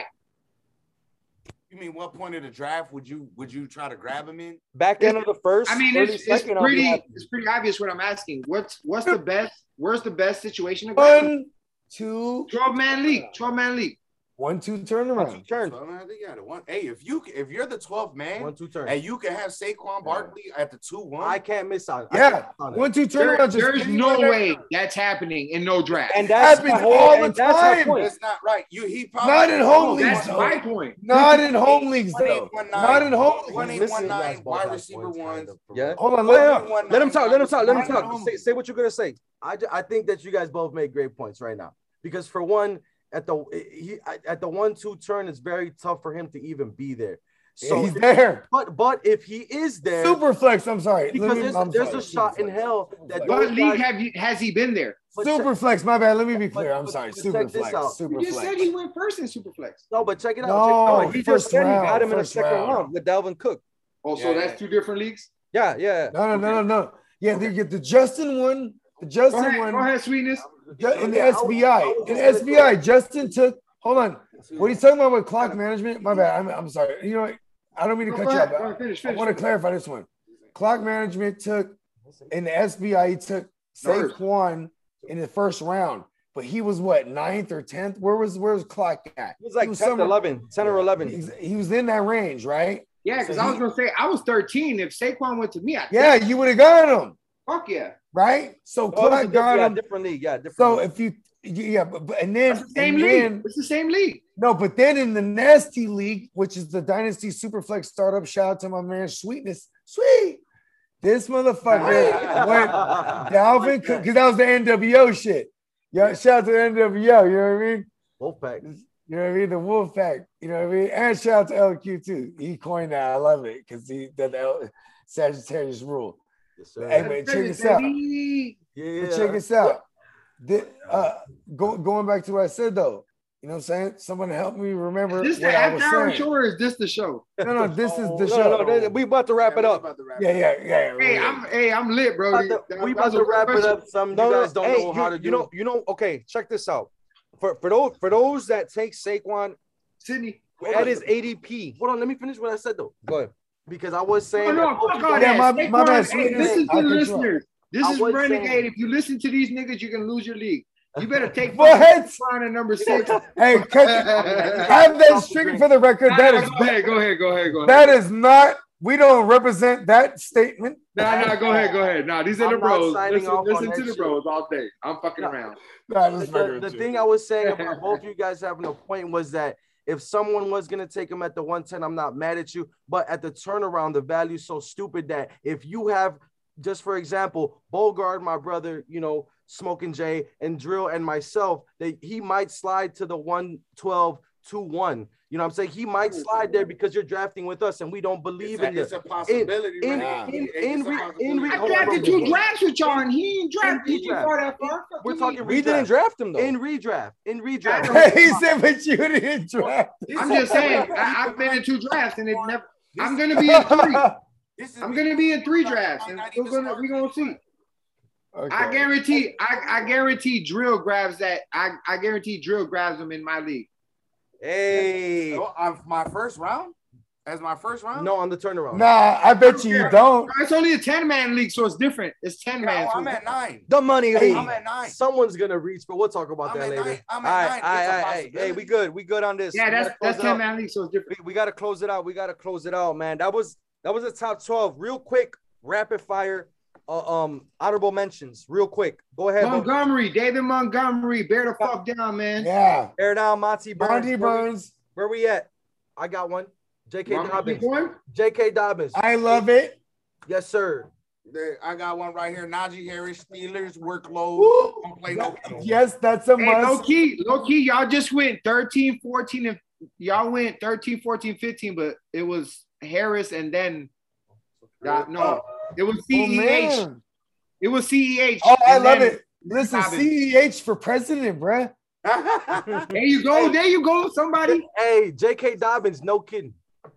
You mean what point of the draft would you would you try to grab him in?
back end of the first.
I mean,
early
it's, it's
second, I'll be
pretty
happy.
it's pretty obvious what I'm asking. What's what's the best? Where's the best situation to grab him?
One, two,
twelve man league, twelve man league.
one, two, turnaround.
Turn.
So, man, they got it. One, hey, if you if you're the twelfth man
One two turn.
and you can have Saquon Barkley at the two one,
I can't miss out. I
Yeah,
can't miss on it.
one, two,
There-
turnaround. just
there's no
anywhere.
way that's happening in no draft.
And that's
Happens
my whole,
all the
and that's my
time.
point.
that's not right. You he probably
Not in home
Oh,
leagues,
that's
though.
my point.
Not in home leagues, though.
one
Not in home leagues.
One eight
Listen,
one nine
Last
wide
ball,
receiver
last points,
ones.
kind of.
Yeah.
Hold on,
Let,
let
him-
One
let him talk. Let him talk. Let him
nine,
talk.
nine,
Say, say what you're gonna say.
I, ju- I think that you guys both made great points right now because for one, at the he at the one two turn, it's very tough for him to even be there. So,
He's there.
but but if he is there,
Super flex. I'm sorry.
because
Let me-
there's,
I'm
there's
sorry.
a shot in hell that
What
those
league
guys-
have you, has he been there?
but
Super
check-
flex. My bad. Let me be clear.
but-
I'm
but-
sorry.
but
Super
check this
flex.
out.
Super
You just
flex.
said he went first in Superflex.
No, but check it out.
No.
Check it out.
No, he
first
just said he got
round,
him in the
first
second
round.
round with Dalvin Cook.
Oh, so
Yeah,
that's
yeah.
two different leagues?
Yeah, yeah.
No, no, no, no, no. Yeah, they get the Justin one. The
Go
Justin
ahead,
one.
go ahead, sweetness.
Ju- in the S B I. In the S B I, Justin took. Hold on. What he's talking about with clock management? My bad. I'm, I'm sorry. You know, what? I don't mean to
Go
cut you
ahead,
off.
go
but
ahead, finish,
I
finish.
want to clarify this one. Clock management took in the S B I. He took Saquon in the first round, but he was what ninth or tenth? Where was where's clock at?
He was like
was
ten,
somewhere-
eleven, ten or eleven.
He's- He was in that range, right?
Yeah, because
So
I
he-
was gonna say I was thirteen. If Saquon went to me, I
Yeah, you would have got him,
fuck yeah.
right? So
Oh, it's a
Clark
diff-
got
yeah,
him.
different league. Yeah, different.
So
league.
if you, yeah, but, but and then
It's the same
and
league.
then-
It's the same league.
no, but then in the nasty league, which is the Dynasty Superflex startup, shout out to my man Sweetness, sweet. This motherfucker went Dalvin Cook because that was the N W O shit. Yeah, shout out to the N W O. You know what I mean?
Wolfpack.
You know what I mean? The Wolf Pack. You know what I mean? And shout out to L Q too. He coined that. I love it because he did the L- Sagittarius rule.
Yes, sir.
Hey, man, check this out.
Baby.
Yeah.
But check this out. Thi- uh, go, going back to what I said though, you know what I'm saying? Someone help me remember
Is this the
what I was
after hour
saying.
show or is this the show?
No, no, this is the
no,
show.
no, no, we about to wrap it up.
Yeah, yeah, yeah.
Hey,
yeah.
I'm hey, I'm lit, bro.
We about to, we about to wrap it up. Some
No,
you
no,
guys don't
hey,
know how
you-
to do.
you know-
you know. Okay, check this out. For for those for those that take Saquon
Sydney.
at his A D P.
Hold on, let me finish what I said though.
Go ahead.
Because I was
No,
saying
no,
that both
fuck
you
all
guys-
Yeah,
that.
my-
Saquon,
my bad,
hey,
Sweetness.
listen to
I'll
the
cut you
listeners. This
I
is
was
Renegade.
saying-
If you listen to these niggas, you can lose your league. You better take
What?
Saquon at number six.
Hey, cut, have that stricken for the record. That is
go ahead, go ahead, go ahead, go ahead.
that is not. We don't represent that statement.
Nah, nah, go ahead, go ahead. Nah, these are the
I'm not
bros.
signing
Listen,
off on
listen
that
to the
shit.
bros all day. I'm fucking
Nah.
around.
Nah,
The,
this
the, the thing I was saying about both you guys having a point was that if someone was gonna take him at the one ten, I'm not mad at you. But at the turnaround, the value's so stupid that if you have, just for example, Bogard, my brother, you know, Smoking Jay, and Drill and myself, that he might slide to the one twelve two one. You know what I'm saying? He might slide there because you're drafting with us and we don't believe in
It's
this.
a possibility.
In-
right?
in-
It's a
in re-
possibility.
in re-
I
hold on,
drafted
bro.
two drafts with y'all, and he ain't drafted. He didn't
redraft.
go that far. Fuck
We're
you
talking
mean?
We didn't
redraft.
draft him though.
In redraft. In redraft.
he said, but you didn't draft.
I'm just saying. I, I've been in two drafts, and it never. I'm gonna be in three.
This is
I'm gonna be in three drafts, and we're gonna we gonna see. I guarantee. I, I guarantee Drill grabs that. I, I guarantee Drill grabs them in my league.
Hey,
Oh, on my first round? As my first round?
No, on the turnaround.
Nah, I bet you you don't.
It's only a ten man league, so it's different. It's ten
Yeah,
man.
oh,
so
I'm at nine.
the money
Hey,
league.
I'm at nine.
Someone's gonna reach, but we'll talk about
I'm
that
at
later.
nine. I'm
All
at
right,
nine.
all right,
It's a
all right. Hey,
possibility.
we good. We good on this.
yeah,
We
that's
gotta close
that's
it
ten
out.
man league, so it's different.
We, we gotta close it out. We gotta close it out, man. That was that was a top twelve. Real quick, rapid fire. Uh, um, honorable mentions. Real quick. Go ahead. Bo.
Montgomery, David Montgomery, bear the fuck down, man.
Yeah.
Air down, Monty Burns.
Monty
Where we-
Burns.
Where we at?
I got one. J K
Want me to
Dobbins.
keep going?
J K Dobbins.
I love it.
Yes, sir.
There- I got one right here. Najee Harris, Steelers, workload.
Woo!
Don't play no kill.
Yes, that's a
Hey, low
must.
key, low key, y'all just went thirteen, fourteen, and y'all went thirteen, fourteen, fifteen, but it was Harris and then uh, no, it was
Oh,
C E H.
man.
It was C E H.
Oh, I
and
love
then-
it. Listen,
Dobbins.
C E H for president, bruh.
There you go. There you go. Somebody.
Hey, J K Dobbins, no kidding.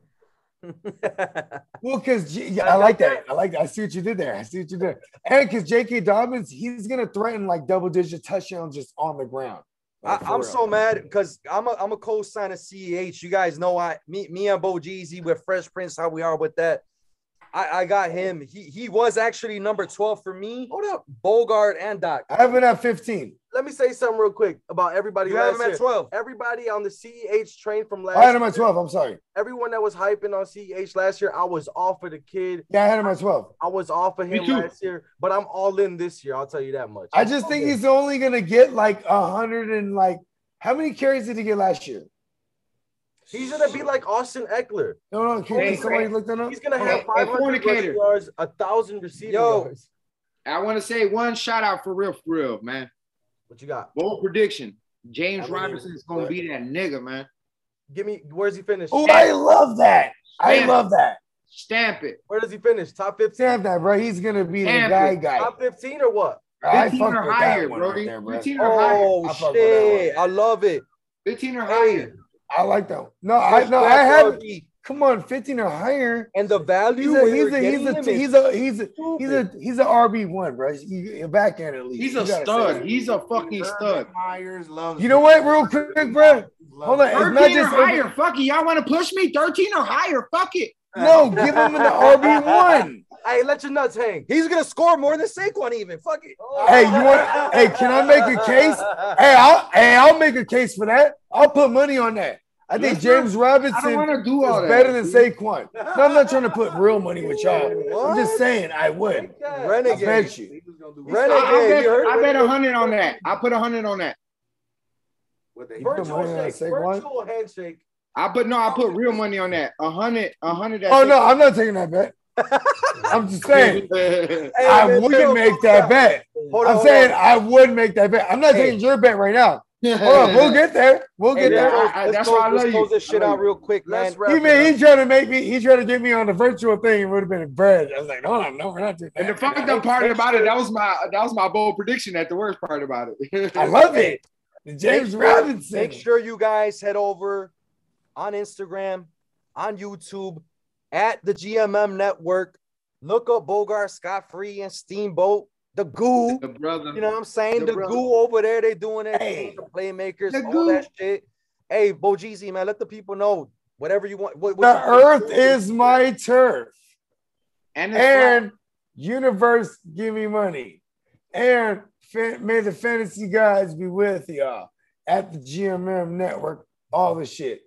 Well, because yeah, I like that. I like that. I see what you did there. I see what you did. And because J K Dobbins, he's gonna threaten like double digit touchdowns just on the ground.
I,
Like, for
I'm
real.
so mad because I'm a I'm a co-sign of C E H. You guys know I me me and Bo Jeezy with Fresh Prince how we are with that. I, I got him. He he was actually number twelve for me.
Hold up.
Bogart and Doc.
I have it at fifteen.
Let me say something real quick about everybody
You have
last
him at
year.
twelve.
Everybody on the C E H train from last
I had him at
year,
twelve. I'm sorry.
everyone that was hyping on C E H last year, I was off of the kid.
Yeah, I had him at twelve.
I was off of
Me
him
too.
last year, but I'm all in this year. I'll tell you that much.
I just think he's only gonna get like a hundred and like how many carries did he get last year?
He's gonna be like Austin Eckler.
No, no, can,
Hey,
can somebody
hey,
look that up?
He's gonna
Hey,
have
hey,
five hundred
fornicator.
rushing yards, a thousand receiving
Yo.
yards.
I want to say one shout out for real, for real, man.
What you got?
Bold prediction. James
I mean,
Robinson is gonna
what?
be that nigga, man.
Give me. Where's he finish?
Oh, I love that. I
Stamp.
love that.
Stamp it.
Where does he finish? Top fifteen.
Stamp that, bro. He's gonna be the
Stamp
guy
it.
guy.
Top fifteen or what?
I
fifteen
fuck
or
with
higher,
that one
Brody.
right there, bro.
fifteen or higher.
Oh
I fuck with that
shit! I love it.
fifteen or
Hey.
higher.
I like that. One. No, I no, I have. Come on, fifteen or higher.
And the
He's
value.
a
when
he's
you're
a he's
getting
a
him is
he's a he's a
stupid.
he's a he's a R B one, bro. You back end at least.
He's
You
a
gotta say
stud.
that.
He's a fucking stud.
Myers loves
You know what? Real quick, bro. Hold on. It's not
thirteen or
just
higher. Fuck it. Y'all want to push me? thirteen or higher. Fuck it.
no. Give him the R B one.
Hey, let your nuts hang.
He's gonna score more than Saquon even. Fuck it.
Hey, you want? Hey, can I make a case? Hey, I'll hey, I'll make a case for that. I'll put money on that. I think
Let's
James
not-
Robinson
I don't want to do all
is
that.
better than Saquon. No, I'm not trying to put real money with y'all. I'm just
What?
saying I would. I
Renegade.
bet you.
Renegade.
I, I bet,
you heard
I bet
it?
a hundred on that. I put a hundred on that.
What the
You put
Virtual,
money on
shake,
Saquon?
virtual handshake.
I put no. I put real money on that. A hundred. A hundred. that
Oh no, I'm not taking that bet. I'm just saying
Hey,
I
man,
would
chill,
make
calm
that
down.
bet.
Hold on,
I'm
hold
saying
on.
I would make that bet. I'm not
Hey.
taking your bet right now. Hold on, we'll get there. We'll
Hey,
get
Yeah,
let's
there.
close-
I- I-
let's
that's
close-
why I
let's
love
close
you.
this shit
I love
out
you.
real quick,
Let's
man.
wrap
He
it
man,
up.
he trying to make me. He trying to get me on the virtual thing. It would have been bread. I was like, no, no, no, we're not doing
And the
that.
fucked up part about it, that was my that was my bold prediction. At the worst part about it.
I love it. James
Make sure-
Robinson.
Make sure you guys head over on Instagram, on YouTube, at the G M M Network. Look up Bogart, Scott Free, and Steamboat, the Goo.
The brother.
You know what I'm saying?
The
The,
brother.
Goo over there, they doing their
Hey.
thing, the playmakers,
The
all
Goo.
that shit. Hey, Bo Jeezy, man, let the people know whatever you want. What, what
The
you-
earth is my turf.
And it's
And universe, give me money. And fa- may the fantasy guys be with y'all at the G M M Network. All the shit.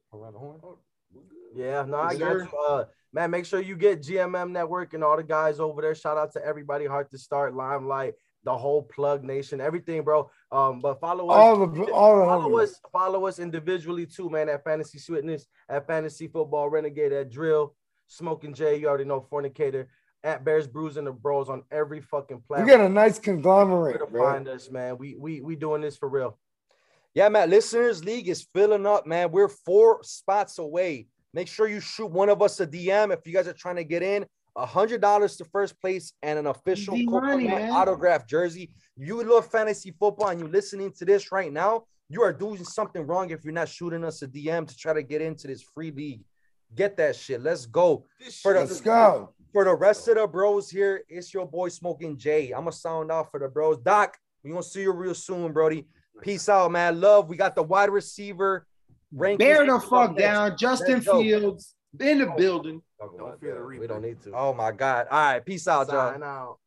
Yeah, no, I
Yes,
got
sir.
you. Uh, man, make sure you get G M M Network and all the guys over there. Shout out to everybody, Heart to Start, Limelight, the whole Plug Nation, everything, bro. Um, but follow us.
All the all the
Follow
homies.
us, follow us individually too, man. At Fantasy Sweetness, at Fantasy Football Renegade, at Drill, Smoking Jay, you already know, Fornicator, at Bears Brews and the Bros on every fucking
We
platform.
got a nice
Where
conglomerate,
to
bro.
find us, man. We we we doing this for real.
Yeah, man, Listeners League is filling up, man. We're four spots away. Make sure you shoot one of us a D M if you guys are trying to get in. A hundred dollars to first place and an official
Easy money,
Coconut
man.
autograph jersey. You love fantasy football and you're listening to this right now, you are doing something wrong if you're not shooting us a D M to try to get into this free league. Get that shit. Let's go. For
Let's
the,
go.
for the rest of the bros here, it's your boy Smoking Jay. I'm gonna sound off for the bros. Doc, we gonna see you real soon, Brody. Peace out, man. Love. We got the wide receiver rankings.
bear the fuck down. Justin
Let's go.
Fields in the building.
Talk
Don't
about
fear the
that. We
reaper.
don't need to.
Oh my God. All right. Peace out, y'all.
Sign out.